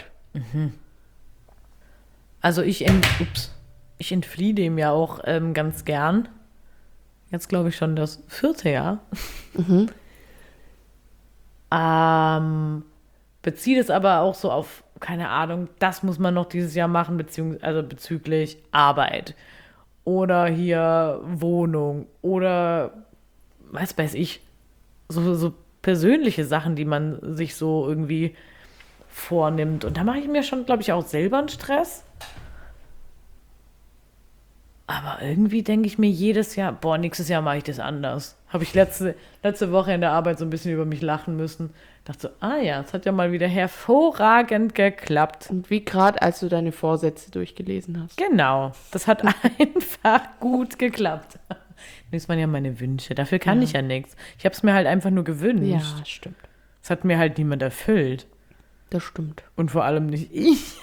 S2: Also ich entfliehe dem ja auch ganz gern. Jetzt glaube ich schon das 4. Jahr. Beziehe es aber auch so auf, keine Ahnung, das muss man noch dieses Jahr machen, bezüglich Arbeit. Oder hier Wohnung. Oder, was weiß ich, so persönliche Sachen, die man sich so irgendwie vornimmt. Und da mache ich mir schon, glaube ich, auch selber einen Stress. Aber irgendwie denke ich mir jedes Jahr, nächstes Jahr mache ich das anders. Habe ich letzte Woche in der Arbeit so ein bisschen über mich lachen müssen. Dachte so, ja, es hat ja mal wieder hervorragend geklappt.
S1: Und wie gerade, als du deine Vorsätze durchgelesen hast.
S2: Genau, das hat einfach gut geklappt. Das waren ja meine Wünsche, dafür kann ich ja nichts. Ich habe es mir halt einfach nur gewünscht.
S1: Ja, stimmt.
S2: Es hat mir halt niemand erfüllt.
S1: Das stimmt.
S2: Und vor allem nicht ich.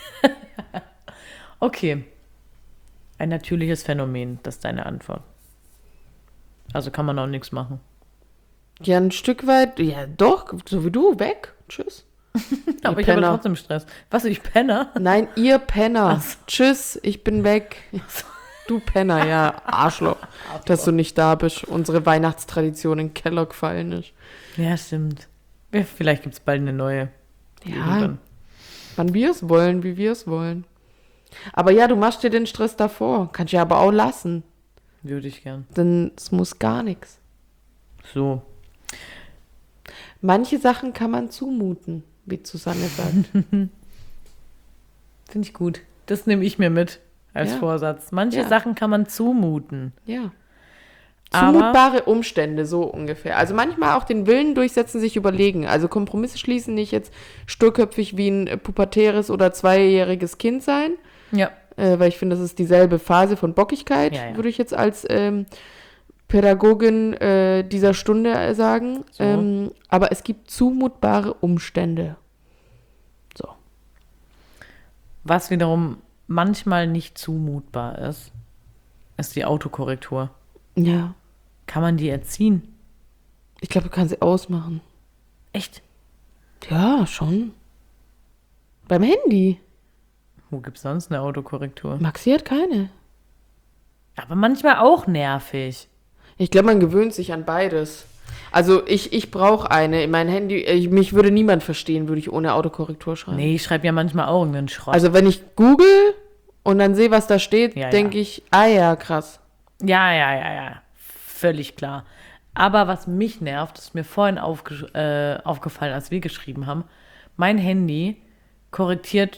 S2: Okay. Ein natürliches Phänomen, das ist deine Antwort. Also kann man auch nichts machen.
S1: Ja, ein Stück weit, ja doch, so wie du, weg. Tschüss.
S2: Aber ich habe trotzdem Stress. Was, ich Penner?
S1: Nein, ihr Penner.
S2: So.
S1: Tschüss, ich bin weg. Du Penner, ja, Arschloch, dass du nicht da bist. Unsere Weihnachtstradition in den Keller gefallen ist.
S2: Ja, stimmt. Ja, vielleicht gibt es bald eine neue.
S1: Ja,
S2: Irgendwann.
S1: wann wir es wollen, wie wir es wollen. Aber ja, du machst dir den Stress davor. Kannst ja aber auch lassen.
S2: Würde ich gern.
S1: Denn es muss gar nichts.
S2: So.
S1: Manche Sachen kann man zumuten, wie Susanne sagt.
S2: Finde ich gut. Das nehme ich mir mit als
S1: Ja.
S2: Vorsatz. Manche
S1: Ja.
S2: Sachen kann man zumuten.
S1: Ja.
S2: Aber-
S1: Zumutbare Umstände, so ungefähr. Also manchmal auch den Willen durchsetzen, sich überlegen. Also Kompromisse schließen, nicht jetzt sturköpfig wie ein pubertäres oder 2-jähriges Kind sein.
S2: Ja.
S1: Weil ich finde, das ist dieselbe Phase von Bockigkeit,
S2: Ja, ja.
S1: würde ich jetzt als Pädagogin dieser Stunde sagen.
S2: So.
S1: Aber es gibt zumutbare Umstände. So.
S2: Was wiederum manchmal nicht zumutbar ist, ist die Autokorrektur.
S1: Ja.
S2: Kann man die erziehen?
S1: Ich glaube, du kannst sie ausmachen.
S2: Echt?
S1: Ja, schon. Beim Handy.
S2: Wo gibt es sonst eine Autokorrektur?
S1: Maxi hat keine.
S2: Aber manchmal auch nervig.
S1: Ich glaube, man gewöhnt sich an beides. Also ich brauche eine. Mein Handy, mich würde niemand verstehen, würde ich ohne Autokorrektur schreiben.
S2: Nee, ich schreibe ja manchmal auch irgendeinen Schrott.
S1: Also wenn ich google und dann sehe, was da steht,
S2: Ja,
S1: denke ich, ja, krass.
S2: Ja. Völlig klar. Aber was mich nervt, ist mir vorhin aufgefallen, als wir geschrieben haben. Mein Handy korrigiert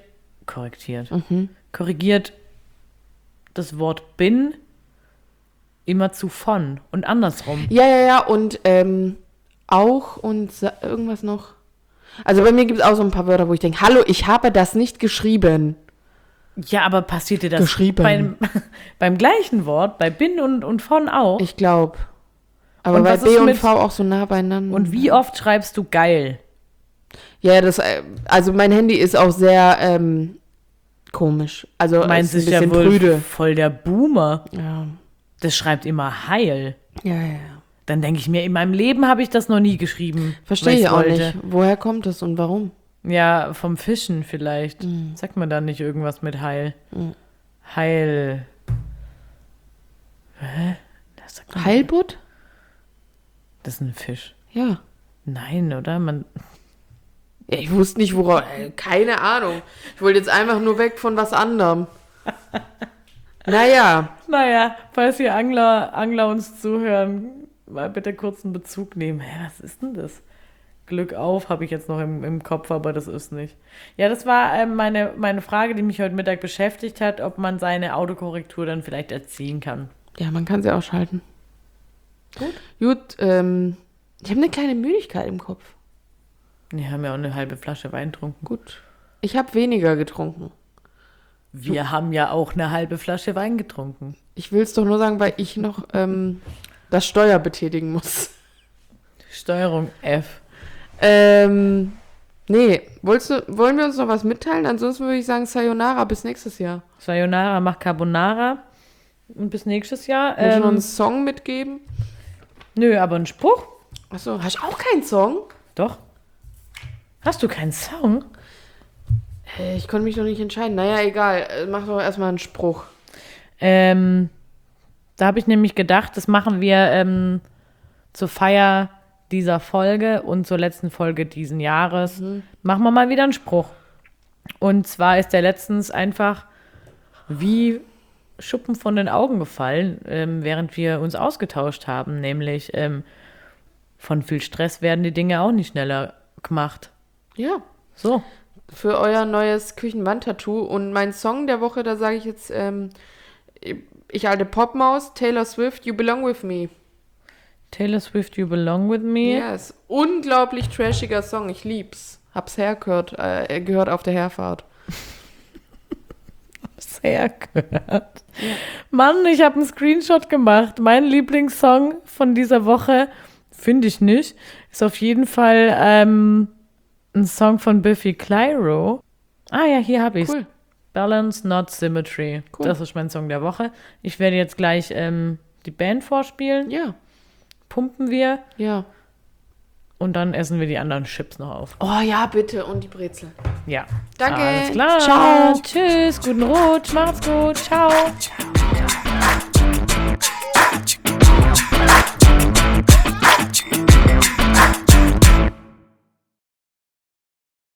S2: das Wort bin immer zu von und andersrum.
S1: Ja, und auch und irgendwas noch. Also bei mir gibt es auch so ein paar Wörter, wo ich denke, hallo, ich habe das nicht geschrieben.
S2: Ja, aber passiert dir das
S1: Geschrieben.
S2: beim gleichen Wort, bei bin und von auch?
S1: Ich glaube. Aber
S2: Und
S1: weil
S2: was
S1: B
S2: ist
S1: und
S2: mit-
S1: V auch so nah beieinander.
S2: Und wie oft schreibst du geil?
S1: Ja, also mein Handy ist auch sehr komisch. Also
S2: Meins
S1: ist
S2: ist
S1: ein
S2: ja
S1: bisschen
S2: wohl
S1: prüde.
S2: voll der Boomer.
S1: Ja.
S2: Das schreibt immer heil.
S1: Ja.
S2: Dann denke ich mir, in meinem Leben habe ich das noch nie geschrieben.
S1: Verstehe
S2: weil
S1: ich auch
S2: wollte.
S1: nicht. Woher kommt es und warum?
S2: Ja, vom Fischen vielleicht. Sagt man da nicht irgendwas mit Heil? Heil. Hä? Das sagt man-
S1: Heilbutt?
S2: Das ist ein Fisch.
S1: Ja.
S2: Nein, oder?
S1: Ja, ich wusste nicht, worauf. Keine Ahnung. Ich wollte jetzt einfach nur weg von was anderem. Naja.
S2: Naja, falls hier Angler uns zuhören, mal bitte kurz einen Bezug nehmen. Hä, was ist denn das? Glück auf, habe ich jetzt noch im Kopf, aber das ist nicht. Ja, das war meine Frage, die mich heute Mittag beschäftigt hat, ob man seine Autokorrektur dann vielleicht erziehen kann.
S1: Ja, man kann sie ausschalten. Gut, ich habe eine kleine Müdigkeit im Kopf.
S2: Wir haben ja auch eine halbe Flasche Wein getrunken.
S1: Gut. Ich habe weniger getrunken.
S2: Wir haben ja auch eine halbe Flasche Wein getrunken.
S1: Ich will es doch nur sagen, weil ich noch das Steuer betätigen muss.
S2: Steuerung F.
S1: Nee, wollen wir uns noch was mitteilen? Ansonsten würde ich sagen, Sayonara, bis nächstes Jahr.
S2: Sayonara macht Carbonara. Und bis nächstes Jahr.
S1: Willst du noch einen Song mitgeben?
S2: Nö, aber ein Spruch?
S1: Achso, hast du auch keinen Song?
S2: Doch. Hast du keinen Song?
S1: Ich konnte mich noch nicht entscheiden. Naja, egal. Mach doch erstmal einen Spruch.
S2: Da habe ich nämlich gedacht, das machen wir zur Feier dieser Folge und zur letzten Folge diesen Jahres. Machen wir mal wieder einen Spruch. Und zwar ist der letztens einfach wie Schuppen von den Augen gefallen, während wir uns ausgetauscht haben. Nämlich von viel Stress werden die Dinge auch nicht schneller gemacht.
S1: Ja.
S2: So.
S1: Für euer neues Küchenwandtattoo. Und mein Song der Woche, da sage ich jetzt, ich alte Popmaus, Taylor Swift, You Belong With Me.
S2: Taylor Swift, You Belong With Me.
S1: Ja, ist unglaublich trashiger Song. Ich lieb's. Hab's gehört auf der Herfahrt.
S2: Sehr gehört. Ja. Mann, ich habe einen Screenshot gemacht. Mein Lieblingssong von dieser Woche, finde ich nicht, ist auf jeden Fall ein Song von Biffy Clyro. Ah ja, hier habe ich es.
S1: Cool.
S2: Balance, Not Symmetry.
S1: Cool.
S2: Das ist mein Song der Woche. Ich werde jetzt gleich die Band vorspielen.
S1: Ja.
S2: Pumpen wir.
S1: Ja.
S2: Und dann essen wir die anderen Chips noch auf.
S1: Oh ja, bitte. Und die Brezel.
S2: Ja.
S1: Danke.
S2: Alles klar.
S1: Ciao.
S2: Tschüss. Guten Rutsch. Macht's gut. Ciao.
S1: Ciao.